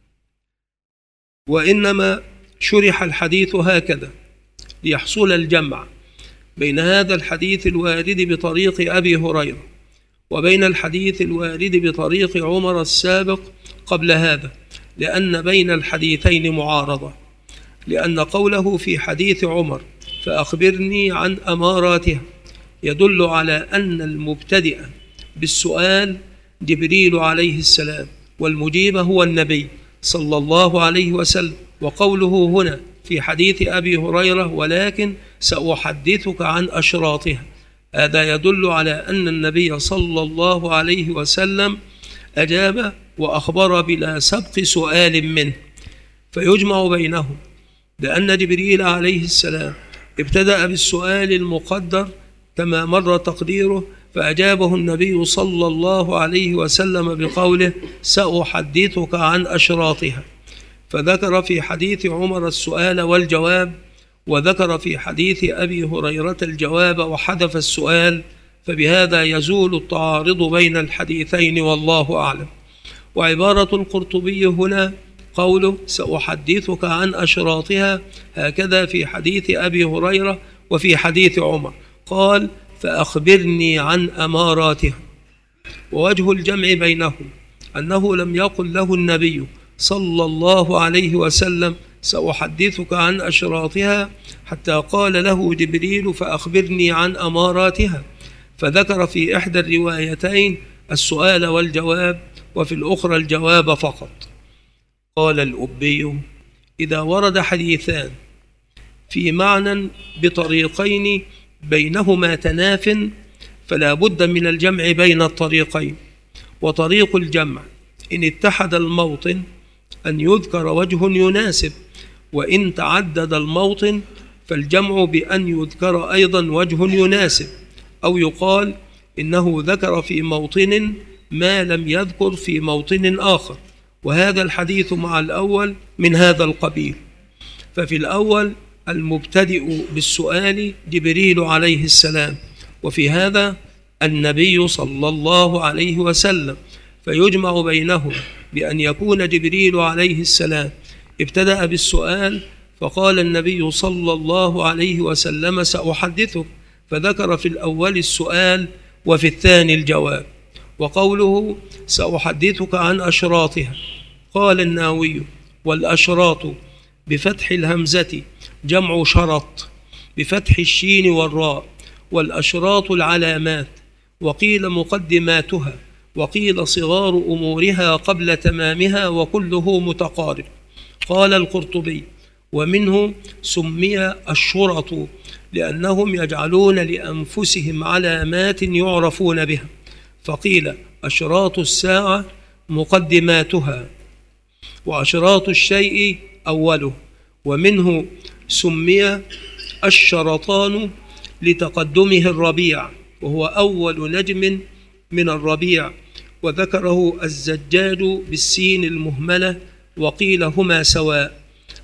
وإنما شرح الحديث هكذا ليحصل الجمع بين هذا الحديث الوارد بطريق أبي هريرة وبين الحديث الوارد بطريق عمر السابق قبل هذا، لأن بين الحديثين معارضة، لأن قوله في حديث عمر فأخبرني عن أماراتها يدل على أن المبتدئ بالسؤال جبريل عليه السلام، والمجيب هو النبي صلى الله عليه وسلم. وقوله هنا في حديث أبي هريرة ولكن سأحدثك عن أشراطها، هذا يدل على أن النبي صلى الله عليه وسلم أجاب وأخبر بلا سبق سؤال منه، فيجمع بينهم، لأن جبريل عليه السلام ابتدأ بالسؤال المقدر كما مر تقديره، فأجابه النبي صلى الله عليه وسلم بقوله سأحدثك عن أشراطها، فذكر في حديث عمر السؤال والجواب، وذكر في حديث أبي هريرة الجواب وحذف السؤال، فبهذا يزول التعارض بين الحديثين والله أعلم. وعبارة القرطبي هنا قوله سأحدثك عن أشراطها، هكذا في حديث أبي هريرة وفي حديث عمر، قال فأخبرني عن أماراتها. ووجه الجمع بينهم أنه لم يقل له النبي صلى الله عليه وسلم سأحدثك عن أشراطها حتى قال له جبريل فأخبرني عن أماراتها، فذكر في إحدى الروايتين السؤال والجواب وفي الأخرى الجواب فقط. قال الأبي: إذا ورد حديثان في معنى بطريقين بينهما تناف فلا بد من الجمع بين الطريقين، وطريق الجمع إن اتحد الموطن أن يذكر وجه يناسب، وإن تعدد الموطن فالجمع بأن يذكر أيضا وجه يناسب، أو يقال إنه ذكر في موطن ما لم يذكر في موطن آخر، وهذا الحديث مع الأول من هذا القبيل. ففي الأول المبتدئ بالسؤال جبريل عليه السلام، وفي هذا النبي صلى الله عليه وسلم، فيجمع بينهم بأن يكون جبريل عليه السلام ابتدأ بالسؤال، فقال النبي صلى الله عليه وسلم: سأحدثك، فذكر في الأول السؤال وفي الثاني الجواب. وقوله سأحدثك عن أشراطها، قال الناوي: والأشراط بفتح الهمزة جمع شرط بفتح الشين والراء، والأشراط العلامات، وقيل مقدماتها، وقيل صغار أمورها قبل تمامها، وكله متقارب. قال القرطبي: ومنه سمي الشرط لأنهم يجعلون لأنفسهم علامات يعرفون بها، فقيل أشراط الساعة مقدماتها، وأشراط الشيء أوله. ومنه سمي الشرطان لتقدمه الربيع، وهو أول نجم من الربيع، وذكره الزجاج بالسين المهملة، وقيل هما سواء،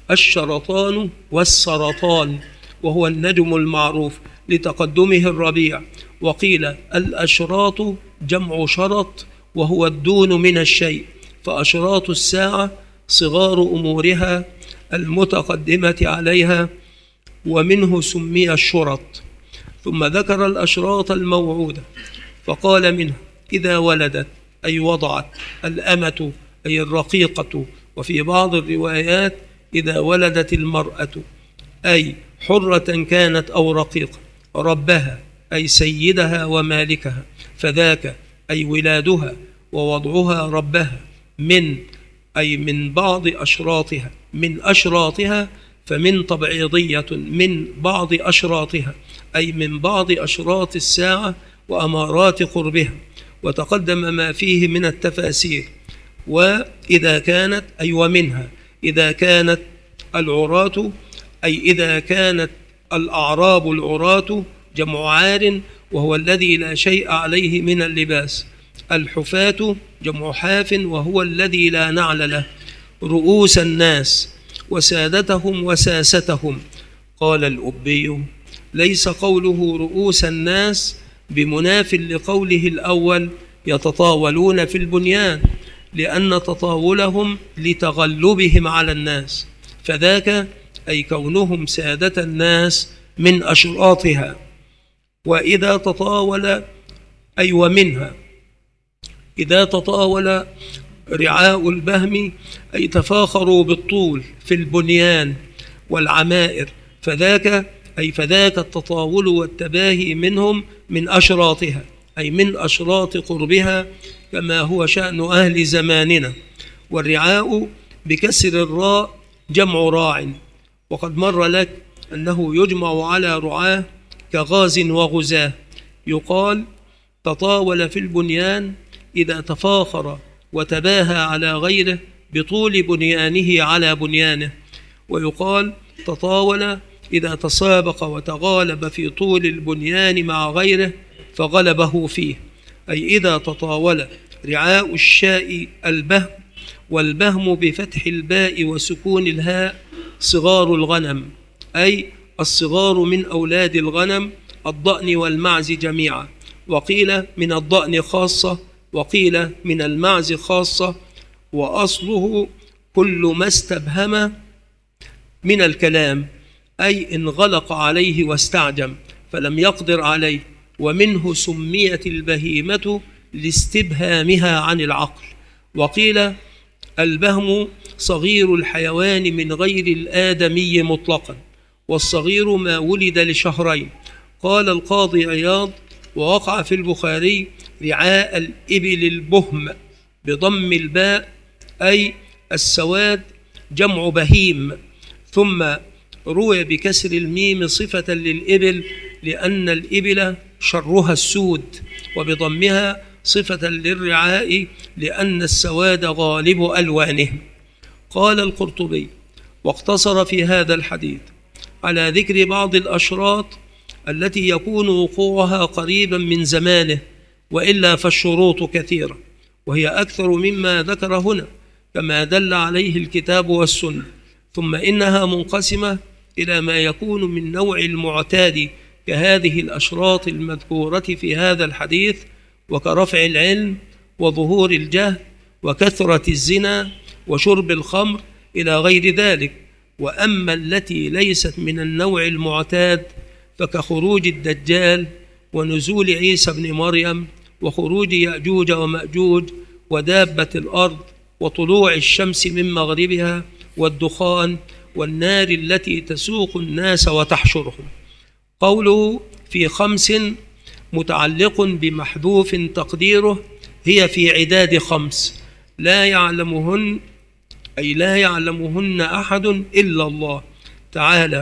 الشرطان والسرطان، وهو النجم المعروف لتقدمه الربيع. وقيل الأشراط جمع شرط، وهو الدون من الشيء، فأشراط الساعة صغار أمورها المتقدمة عليها، ومنه سمي الشرط. ثم ذكر الأشراط الموعودة، فقال منها إذا ولدت أي وضعت، الأمة أي الرقيقة، وفي بعض الروايات إذا ولدت المرأة أي حرة كانت أو رقيقة، ربها أي سيدها ومالكها، فذاك أي ولادها ووضعها ربها، من أي من بعض أشراطها، من أشراطها، فمن تبعيضية من بعض أشراطها، أي من بعض أشراط الساعة وأمارات قربها، وتقدم ما فيه من التفاسير. وإذا كانت أي ومنها إذا كانت العراة، أي إذا كانت الأعراب العراة جمع عار، وهو الذي لا شيء عليه من اللباس. الحفاة جمع حاف، وهو الذي لا نعل له. رؤوس الناس وسادتهم وساستهم. قال الأبي: ليس قوله رؤوس الناس بمناف لقوله الأول يتطاولون في البنيان، لأن تطاولهم لتغلبهم على الناس، فذاك أي كونهم سادة الناس من أشراطها. وإذا تطاول أي ومنها إذا تطاول رعاء البهم، أي تفاخروا بالطول في البنيان والعمائر، فذاك أي فذاك التطاول والتباهي منهم من أشراطها، أي من أشراط قربها، كما هو شأن أهل زماننا. والرعاء بكسر الراء جمع راع، وقد مر لك أنه يجمع على رعاه كغاز وغزاه. يقال تطاول في البنيان إذا تفاخر وتباهى على غيره بطول بنيانه على بنيانه، ويقال تطاول إذا تسابق وتغالب في طول البنيان مع غيره فغلبه فيه، أي إذا تطاول. رعاء الشاء البهم، والبهم بفتح الباء وسكون الهاء صغار الغنم، أي الصغار من أولاد الغنم، الضأن والمعز جميعا، وقيل من الضأن خاصة، وقيل من المعز خاصة. وأصله كل ما استبهم من الكلام، أي انغلق عليه واستعجم فلم يقدر عليه، ومنه سميت البهيمة لاستبهامها عن العقل. وقيل البهم صغير الحيوان من غير الآدمي مطلقا، والصغير ما ولد لشهرين. قال القاضي عياض: ووقع في البخاري رعاء الإبل البهم بضم الباء، أي السواد جمع بهيم. ثم روي بكسر الميم صفة للإبل، لأن الإبل شرها السود، وبضمها صفة للرعاء لأن السواد غالب ألوانهم. قال القرطبي: واقتصر في هذا الحديث على ذكر بعض الأشراط التي يكون وقوعها قريبا من زمانه، وإلا فالشروط كثيرة، وهي أكثر مما ذكر هنا كما دل عليه الكتاب والسنة. ثم إنها منقسمة إلى ما يكون من نوع المعتاد كهذه الأشراط المذكورة في هذا الحديث، وكرفع العلم وظهور الجهل وكثرة الزنا وشرب الخمر إلى غير ذلك. وأما التي ليست من النوع المعتاد فكخروج الدجال ونزول عيسى بن مريم وخروج يأجوج ومأجوج ودابة الأرض وطلوع الشمس من مغربها والدخان والنار التي تسوق الناس وتحشرهم. قوله في خمس متعلق بمحذوف تقديره هي في عداد خمس لا يعلمهن، أي لا يعلمهن أحد إلا الله تعالى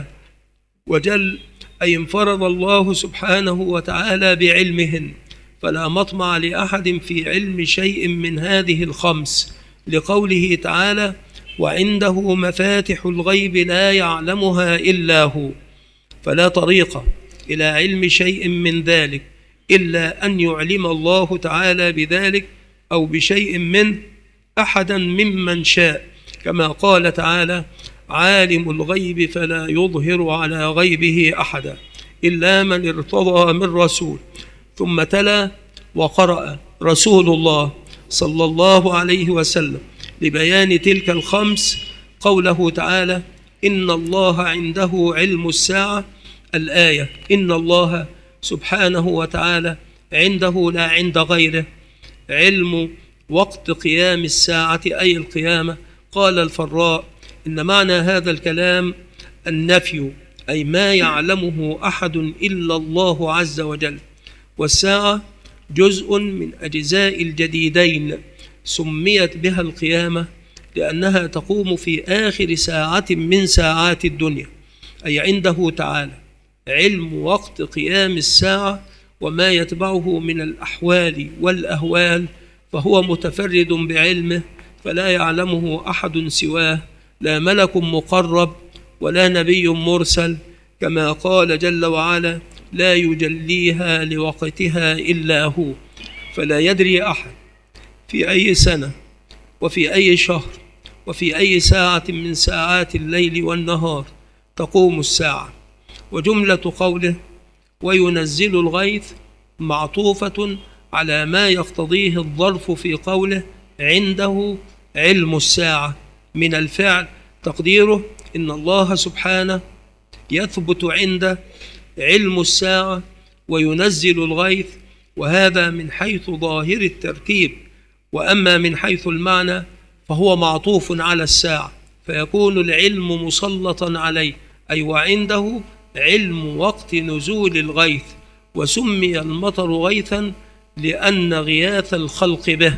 وجل، أي انفرد الله سبحانه وتعالى بعلمهن، فلا مطمع لأحد في علم شيء من هذه الخمس، لقوله تعالى: وعنده مفاتح الغيب لا يعلمها إلا هو. فلا طريق إلى علم شيء من ذلك إلا أن يعلم الله تعالى بذلك أو بشيء منه أحدا ممن شاء، كما قال تعالى: عالم الغيب فلا يظهر على غيبه أحدا إلا من ارتضى من رسول. ثم تلا وقرأ رسول الله صلى الله عليه وسلم لبيان تلك الخمس قوله تعالى: إن الله عنده علم الساعة، الآية. إن الله سبحانه وتعالى عنده لا عند غيره علم وقت قيام الساعة، أي القيامة. قال الفراء: إن معنى هذا الكلام النفي، أي ما يعلمه أحد إلا الله عز وجل. والساعة جزء من أجزاء الجديدين سميت بها القيامة لأنها تقوم في آخر ساعة من ساعات الدنيا، أي عنده تعالى علم وقت قيام الساعة وما يتبعه من الأحوال والأهوال، فهو متفرد بعلمه فلا يعلمه أحد سواه، لا ملك مقرب ولا نبي مرسل، كما قال جل وعلا: لا يجليها لوقتها إلا هو. فلا يدري أحد في أي سنة وفي أي شهر وفي أي ساعة من ساعات الليل والنهار تقوم الساعة. وجملة قوله وينزل الغيث معطوفة على ما يقتضيه الظرف في قوله عنده علم الساعة من الفعل، تقديره إن الله سبحانه يثبت عنده علم الساعة وينزل الغيث، وهذا من حيث ظاهر التركيب. وأما من حيث المعنى فهو معطوف على الساعة، فيكون العلم مسلطا عليه، أي وعنده علم وقت نزول الغيث. وسمي المطر غيثا لأن غياث الخلق به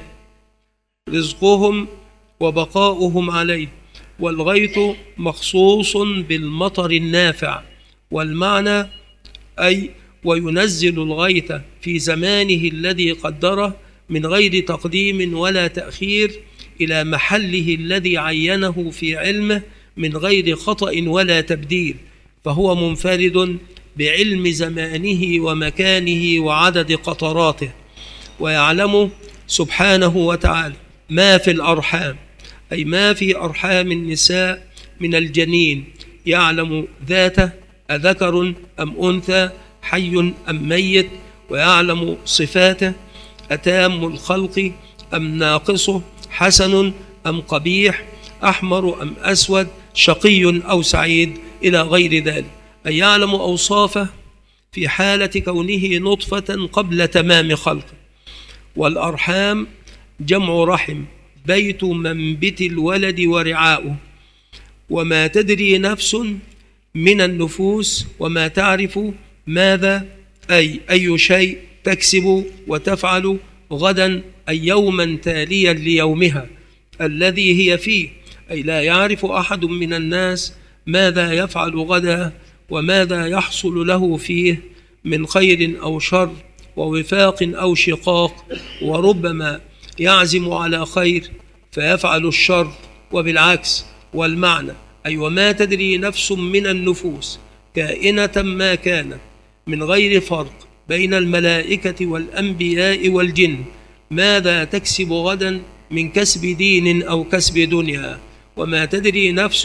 رزقهم وبقاؤهم عليه، والغيث مخصوص بالمطر النافع. والمعنى أي وينزل الغيث في زمانه الذي قدره من غير تقديم ولا تأخير إلى محله الذي عينه في علمه من غير خطأ ولا تبديل، فهو منفرد بعلم زمانه ومكانه وعدد قطراته. ويعلم سبحانه وتعالى ما في الأرحام، أي ما في أرحام النساء من الجنين، يعلم ذاته أذكر أم أنثى، حي أم ميت، ويعلم صفاته أتام الخلق أم ناقصه، حسن أم قبيح، أحمر أم أسود، شقي أو سعيد، إلى غير ذلك. أي يعلم أوصافه في حالة كونه نطفة قبل تمام خلقه. والأرحام جمع رحم، بيت منبت الولد ورعاؤه. وما تدري نفس من النفوس وما تعرف ماذا، أي أي شيء تكسب وتفعل غدا، أي يوما تاليا ليومها الذي هي فيه، أي لا يعرف أحد من الناس ماذا يفعل غدا وماذا يحصل له فيه من خير أو شر ووفاق أو شقاق، وربما يعزم على خير فيفعل الشر وبالعكس. والمعنى أي وما تدري نفس من النفوس كائنة ما كانت من غير فرق بين الملائكة والأنبياء والجن ماذا تكسب غدا من كسب دين أو كسب دنيا. وما تدري نفس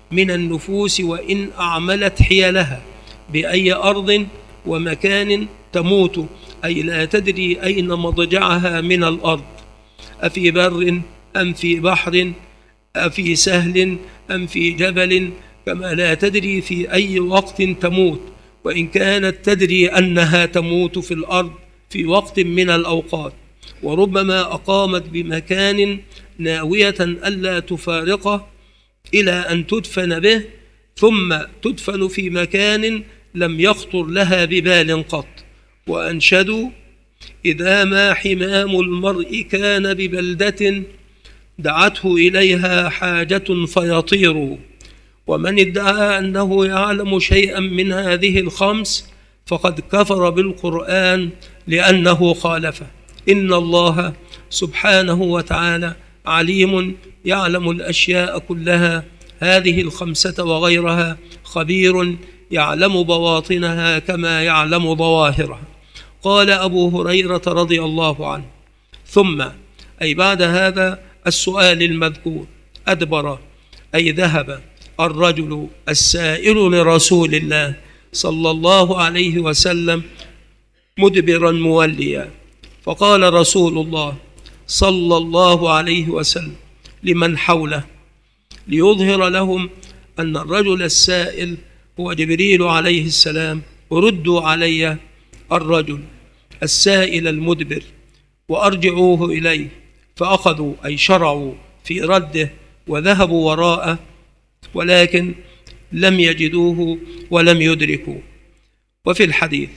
من النفوس وإن أعملت حيلها بأي أرض ومكان تموت، أي لا تدري أين مضجعها من الأرض، أفي بر أم في بحر، أفي سهل أم في جبل، كما لا تدري في أي وقت تموت، وإن كانت تدري أنها تموت في الأرض في وقت من الأوقات، وربما أقامت بمكان ناوية ألا تفارقه إلى أن تدفن به، ثم تدفن في مكان لم يخطر لها ببال قط. وأنشدوا: إذا ما حمام المرء كان ببلدة دعته إليها حاجة فيطير. ومن ادعى أنه يعلم شيئا من هذه الخمس فقد كفر بالقرآن لأنه خالفه. إن الله سبحانه وتعالى عليم يعلم الأشياء كلها، هذه الخمسة وغيرها، خبير يعلم بواطنها كما يعلم ظواهرها. قال أبو هريرة رضي الله عنه: ثم أي بعد هذا السؤال المذكور أدبر أي ذهب الرجل السائل لرسول الله صلى الله عليه وسلم مدبرا موليا، فقال رسول الله صلى الله عليه وسلم لمن حوله ليظهر لهم أن الرجل السائل هو جبريل عليه السلام: ردوا علي الرجل السائل المدبر وأرجعوه إليه. فأخذوا أي شرعوا في رده وذهبوا وراءه، ولكن لم يجدوه ولم يدركوا. وفي الحديث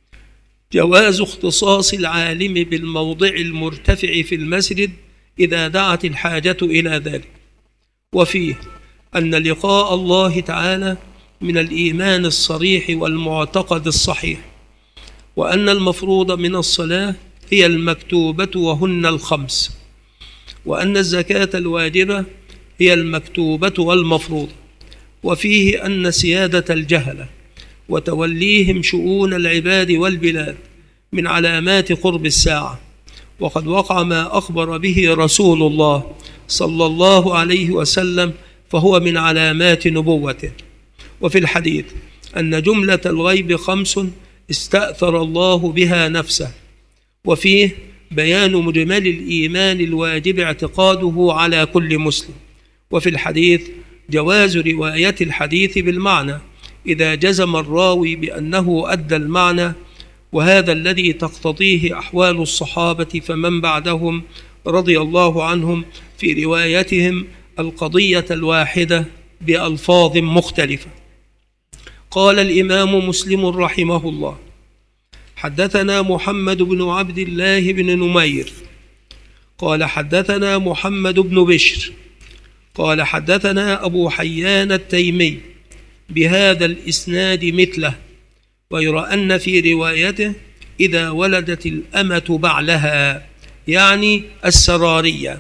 جواز اختصاص العالم بالموضع المرتفع في المسجد إذا دعت الحاجة إلى ذلك، وفيه أن لقاء الله تعالى من الإيمان الصريح والمعتقد الصحيح، وأن المفروض من الصلاة هي المكتوبة وهن الخمس، وأن الزكاة الواجبة هي المكتوبة والمفروضة، وفيه أن سيادة الجهلة وتوليهم شؤون العباد والبلاد من علامات قرب الساعة، وقد وقع ما أخبر به رسول الله صلى الله عليه وسلم، فهو من علامات نبوته. وفي الحديث أن جملة الغيب خمس استأثر الله بها نفسه، وفيه بيان مجمل الإيمان الواجب اعتقاده على كل مسلم. وفي الحديث جواز رواية الحديث بالمعنى إذا جزم الراوي بأنه أدى المعنى، وهذا الذي تقتضيه أحوال الصحابة فمن بعدهم رضي الله عنهم في روايتهم القضية الواحدة بألفاظ مختلفة. قال الإمام مسلم رحمه الله: حدثنا محمد بن عبد الله بن نمير قال حدثنا محمد بن بشر قال حدثنا أبو حيان التيمي بهذا الإسناد مثله، غير أن في روايته إذا ولدت الأمة بعلها، يعني السرارية.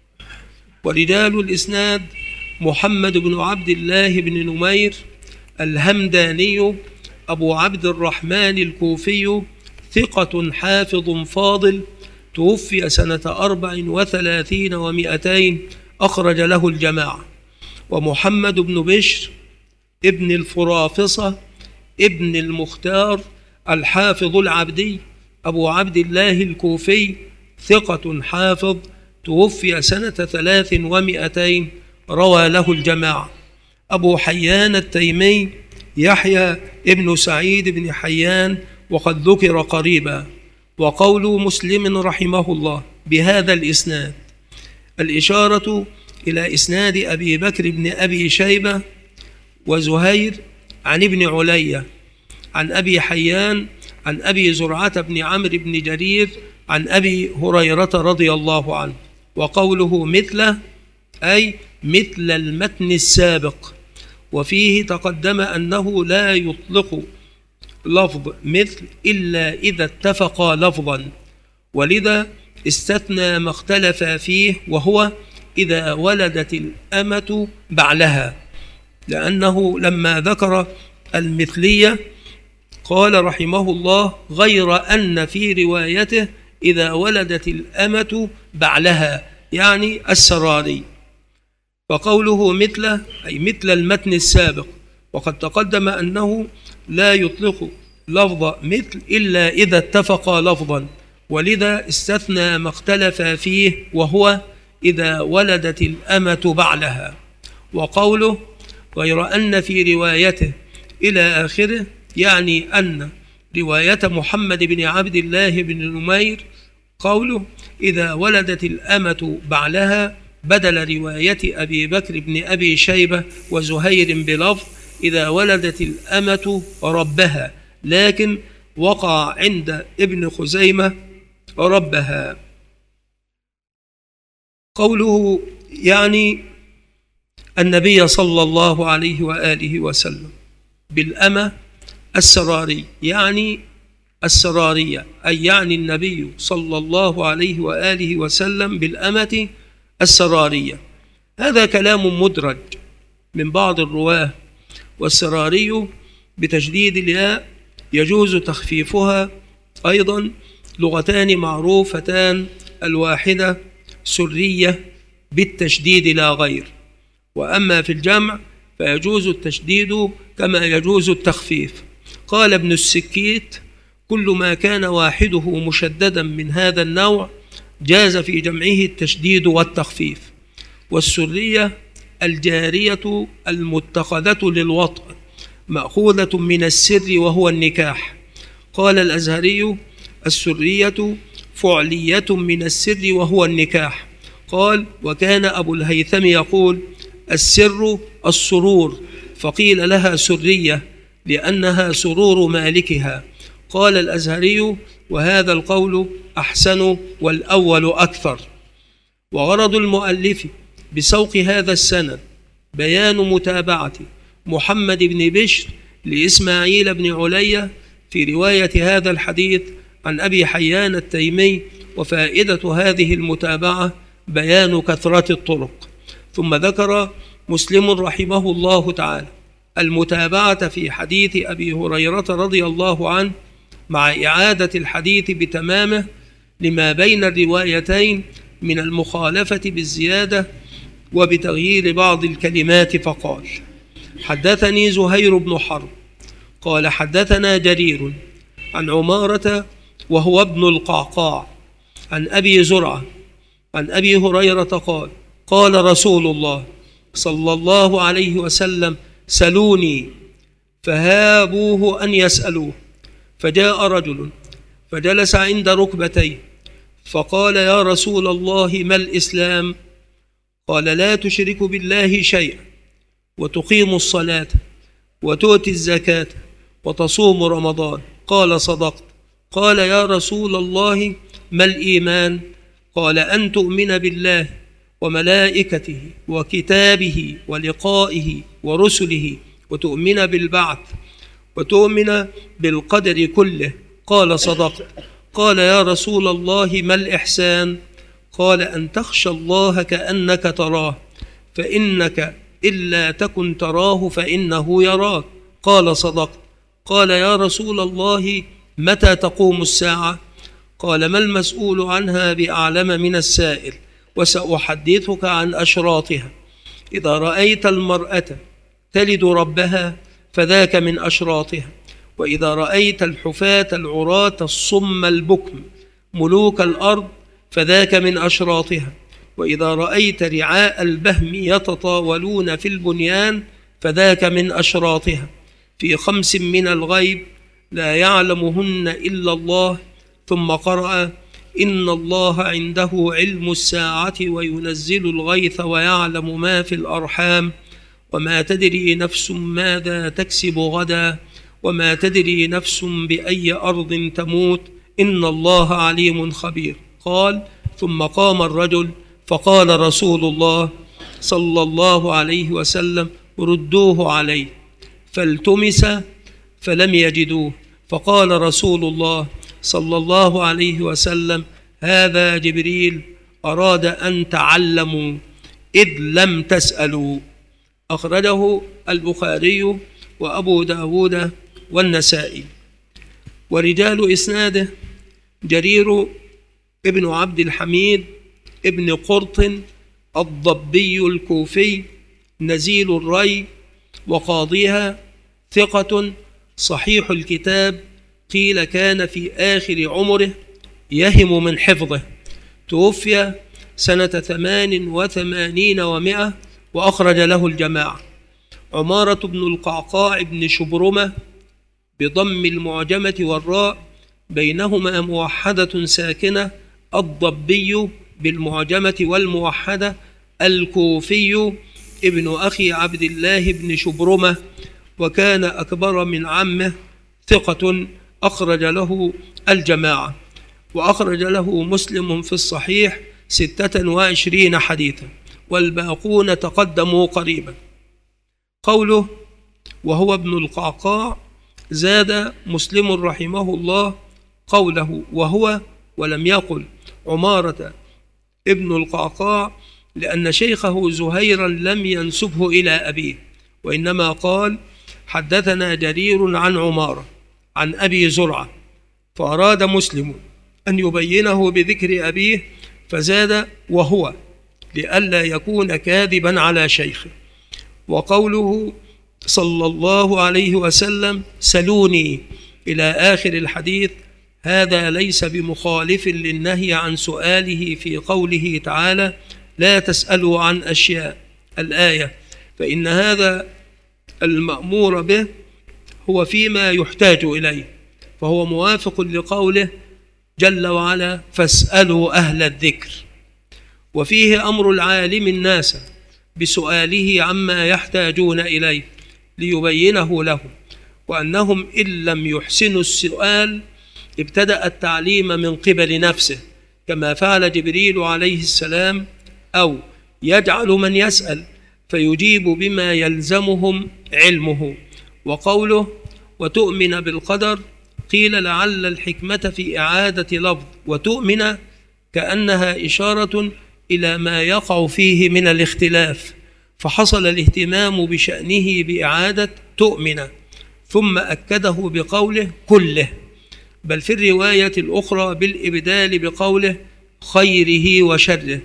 ورجال الإسناد محمد بن عبد الله بن نمير الهمداني أبو عبد الرحمن الكوفي، ثقة حافظ فاضل، توفي سنة أربع وثلاثين ومئتين، أخرج له الجماعة. ومحمد بن بشر ابن الفرافصة ابن المختار الحافظ العبدي أبو عبد الله الكوفي، ثقة حافظ، توفي سنة ثلاث ومئتين، روى له الجماعة. أبو حيان التيمي يحيى ابن سعيد بن حيان، وقد ذكر قريبا. وقول مسلم رحمه الله بهذا الإسناد الإشارة إلى إسناد أبي بكر بن أبي شيبة وزهير عن ابن علية عن أبي حيان عن أبي زرعة بن عمرو بن جرير عن أبي هريرة رضي الله عنه. وقوله مثله أي مثل المتن السابق، وفيه تقدم أنه لا يطلق لفظ مثل إلا إذا اتفق لفظا، ولذا استثنى ما اختلف فيه، وهو إذا ولدت الأمة بعلها، لأنه لما ذكر المثلية قال رحمه الله: غير أن في روايته إذا ولدت الأمة بعلها، يعني السراري. فقوله مثله أي مثل المتن السابق، وقد تقدم أنه لا يطلق لفظ مثل إلا إذا اتفق لفظا، ولذا استثنى ما اختلف فيه وهو إذا ولدت الأمة بعلها. وقوله غير أن في روايته إلى آخره يعني أن رواية محمد بن عبد الله بن نمير قوله إذا ولدت الأمة بعلها بدل رواية أبي بكر بن أبي شيبة وزهير بلفظ إذا ولدت الأمة ربها، لكن وقع عند ابن خزيمة ربها. قوله يعني النبي صلى الله عليه وآله وسلم بالأمة السراري، يعني السرارية، أي يعني النبي صلى الله عليه وآله وسلم بالأمة السرارية. هذا كلام مدرج من بعض الرواه، والسراري بتشديد الياء يجوز تخفيفها أيضا، لغتان معروفتان، الواحدة سرية بالتشديد لا غير، وأما في الجمع فيجوز التشديد كما يجوز التخفيف. قال ابن السكيت كل ما كان واحده مشددا من هذا النوع جاز في جمعه التشديد والتخفيف. والسرية الجارية المتخذة للوطء مأخوذة من السر وهو النكاح. قال الأزهري السرية فعلية من السر وهو النكاح. قال وكان أبو الهيثم يقول السر السرور، فقيل لها سرية لأنها سرور مالكها. قال الأزهري وهذا القول أحسن والأول أكثر. وغرض المؤلف بسوق هذا السند بيان متابعة محمد بن بشر لإسماعيل بن علية في رواية هذا الحديث عن أبي حيان التيمي، وفائدة هذه المتابعة بيان كثرة الطرق. ثم ذكر مسلم رحمه الله تعالى المتابعة في حديث أبي هريرة رضي الله عنه مع إعادة الحديث بتمامه لما بين الروايتين من المخالفة بالزيادة وبتغيير بعض الكلمات، فقال حدثني زهير بن حرب قال حدثنا جرير عن عمارة وهو ابن القعقاع عن أبي زرعة عن أبي هريرة قال قال رسول الله صلى الله عليه وسلم سلوني، فهابوه أن يسألوه، فجاء رجل فجلس عند ركبتيه فقال يا رسول الله ما الإسلام؟ قال لا تشرك بالله شيئا وتقيم الصلاة وتؤتي الزكاة وتصوم رمضان. قال صدقت. قال يا رسول الله ما الإيمان؟ قال أن تؤمن بالله وملائكته وكتابه ولقائه ورسله وتؤمن بالبعث وتؤمن بالقدر كله. قال صدقت. قال يا رسول الله ما الإحسان؟ قال أن تخشى الله كأنك تراه، فإنك إلا تكن تراه فإنه يراك. قال صدقت. قال يا رسول الله متى تقوم الساعة؟ قال ما المسؤول عنها بأعلم من السائل، وسأحدثك عن أشراطها. إذا رأيت المرأة تلد ربها فذاك من أشراطها، وإذا رأيت الحفاة العراة الصم البكم ملوك الأرض فذاك من أشراطها، وإذا رأيت رعاء البهم يتطاولون في البنيان فذاك من أشراطها، في خمس من الغيب لا يعلمهن إلا الله. ثم قرأ إن الله عنده علم الساعة وينزل الغيث ويعلم ما في الأرحام وما تدري نفس ماذا تكسب غدا وما تدري نفس بأي أرض تموت إن الله عليم خبير. قال ثم قام الرجل فقال رسول الله صلى الله عليه وسلم ردوه عليه، فالتمس فلم يجدوه، فقال رسول الله صلى الله عليه وسلم هذا جبريل أراد أن تعلموا إذ لم تسألوا. أخرجه البخاري وأبو داود والنسائي. ورجال إسناده جرير ابن عبد الحميد ابن قرط الضبي الكوفي نزيل الري، وقاضيها ثقة صحيح الكتاب، قيل كان في آخر عمره يهم من حفظه، توفي سنة ثمان وثمانين ومائة، وأخرج له الجماعة. عمارة بن القعقاع بن شبرمة بضم المعجمة والراء بينهما موحدة ساكنة، الضبي بالمعجمة والموحدة، الكوفي ابن أخي عبد الله بن شبرمة، وكان أكبر من عمه، ثقة، أخرج له الجماعة. وأخرج له مسلم في الصحيح ستة وعشرين حديثا، والباقون تقدموا قريبا. قوله وهو ابن القعقاع، زاد مسلم رحمه الله قوله وهو، ولم يقل عمارة ابن القعقاع، لأن شيخه زهيرا لم ينسبه إلى أبيه، وإنما قال حدثنا جرير عن عمارة عن أبي زرعة، فأراد مسلم أن يبينه بذكر أبيه فزاد وهو، لئلا يكون كاذبا على شيخه. وقوله صلى الله عليه وسلم سلوني إلى آخر الحديث، هذا ليس بمخالف للنهي عن سؤاله في قوله تعالى لا تسألوا عن أشياء، الآية، فإن هذا المأمور به هو فيما يحتاج إليه، فهو موافق لقوله جل وعلا فاسألوا أهل الذكر. وفيه أمر العالم الناس بسؤاله عما يحتاجون إليه ليبينه لهم، وأنهم إن لم يحسنوا السؤال ابتدأ التعليم من قبل نفسه، كما فعل جبريل عليه السلام، أو يجعل من يسأل فيجيب بما يلزمهم علمه. وقوله وتؤمن بالقدر، قيل لعل الحكمة في إعادة لفظ وتؤمن كأنها إشارة إلى ما يقع فيه من الاختلاف، فحصل الاهتمام بشأنه بإعادة تؤمن، ثم أكده بقوله كله، بل في الرواية الأخرى بالإبدال بقوله خيره وشره،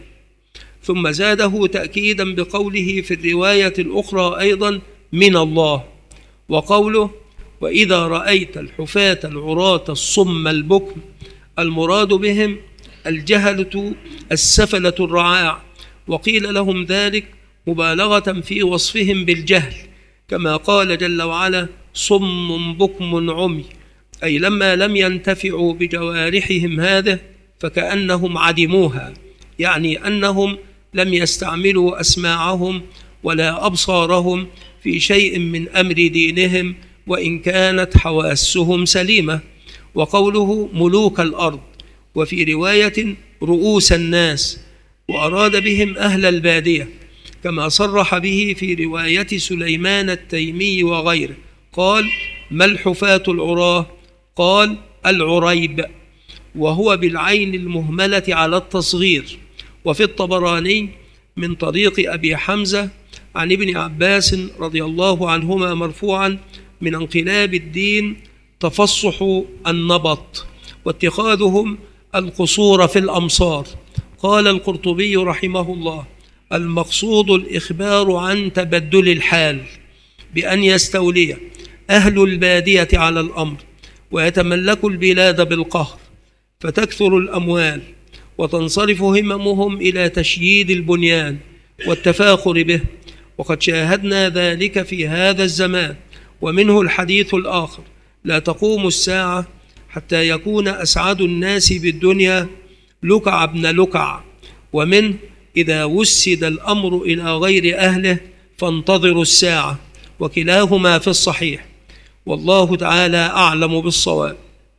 ثم زاده تأكيدا بقوله في الرواية الأخرى أيضا من الله. وقوله وإذا رأيت الحفاة العراة الصم البكم، المراد بهم الجهلة السفلة الرعاع، وقيل لهم ذلك مبالغة في وصفهم بالجهل، كما قال جل وعلا صم بكم عمي، أي لما لم ينتفعوا بجوارحهم هذا فكأنهم عدموها، يعني أنهم لم يستعملوا أسماعهم ولا أبصارهم في شيء من أمر دينهم، وإن كانت حواسهم سليمة. وقوله ملوك الأرض، وفي رواية رؤوس الناس، وأراد بهم أهل البادية، كما صرح به في رواية سليمان التيمي وغيره، قال ما الحفاة العراه؟ قال العريب، وهو بالعين المهملة على التصغير. وفي الطبراني من طريق أبي حمزة عن ابن عباس رضي الله عنهما مرفوعا من انقلاب الدين تفصح النبط واتخاذهم القصور في الأمصار. قال القرطبي رحمه الله المقصود الإخبار عن تبدل الحال، بأن يستولي أهل البادية على الأمر ويتملكوا البلاد بالقهر، فتكثر الأموال وتنصرف هممهم إلى تشييد البنيان والتفاخر به، وقد شاهدنا ذلك في هذا الزمان. ومنه الحديث الآخر لا تقوم الساعة حتى يكون أسعد الناس بالدنيا لكع ابن لكع، ومنه إذا وسد الأمر إلى غير أهله فانتظروا الساعة، وكلاهما في الصحيح، والله تعالى أعلم بالصواب.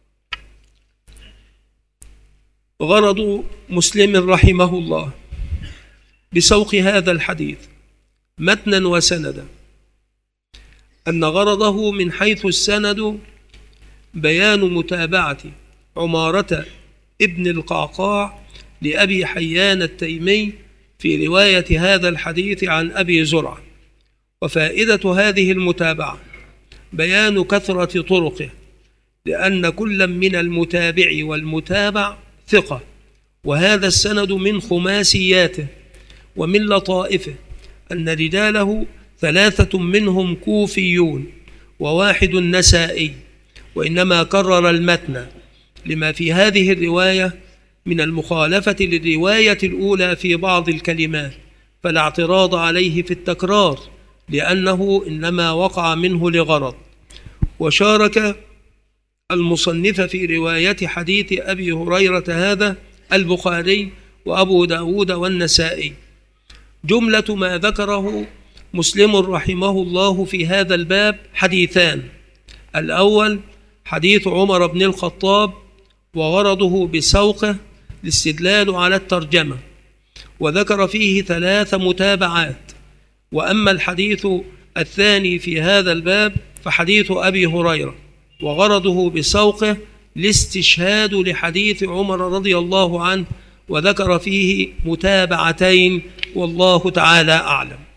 غرض مسلم رحمه الله بسوق هذا الحديث متنا وسندا أن غرضه من حيث السند بيان متابعة عمارة ابن القعقاع لأبي حيان التيمي في رواية هذا الحديث عن أبي زرعة. وفائدة هذه المتابعة بيان كثرة طرقه، لأن كل من المتابع والمتابع ثقة، وهذا السند من خماسياته، ومن لطائفه أن رجاله ثلاثة منهم كوفيون وواحد نسائي، وإنما كرر المتن لما في هذه الرواية من المخالفة للرواية الأولى في بعض الكلمات، فلا اعتراض عليه في التكرار لأنه إنما وقع منه لغرض. وشارك المصنف في رواية حديث أبي هريرة هذا البخاري وأبو داود والنسائي. جملة ما ذكره مسلم رحمه الله في هذا الباب حديثان: الأول حديث عمر بن الخطاب وغرضه بسوقه الاستدلال على الترجمة، وذكر فيه ثلاث متابعات. وأما الحديث الثاني في هذا الباب فحديث أبي هريرة وغرضه بسوقه الاستشهاد لحديث عمر رضي الله عنه، وذكر فيه متابعتين، والله تعالى أعلم.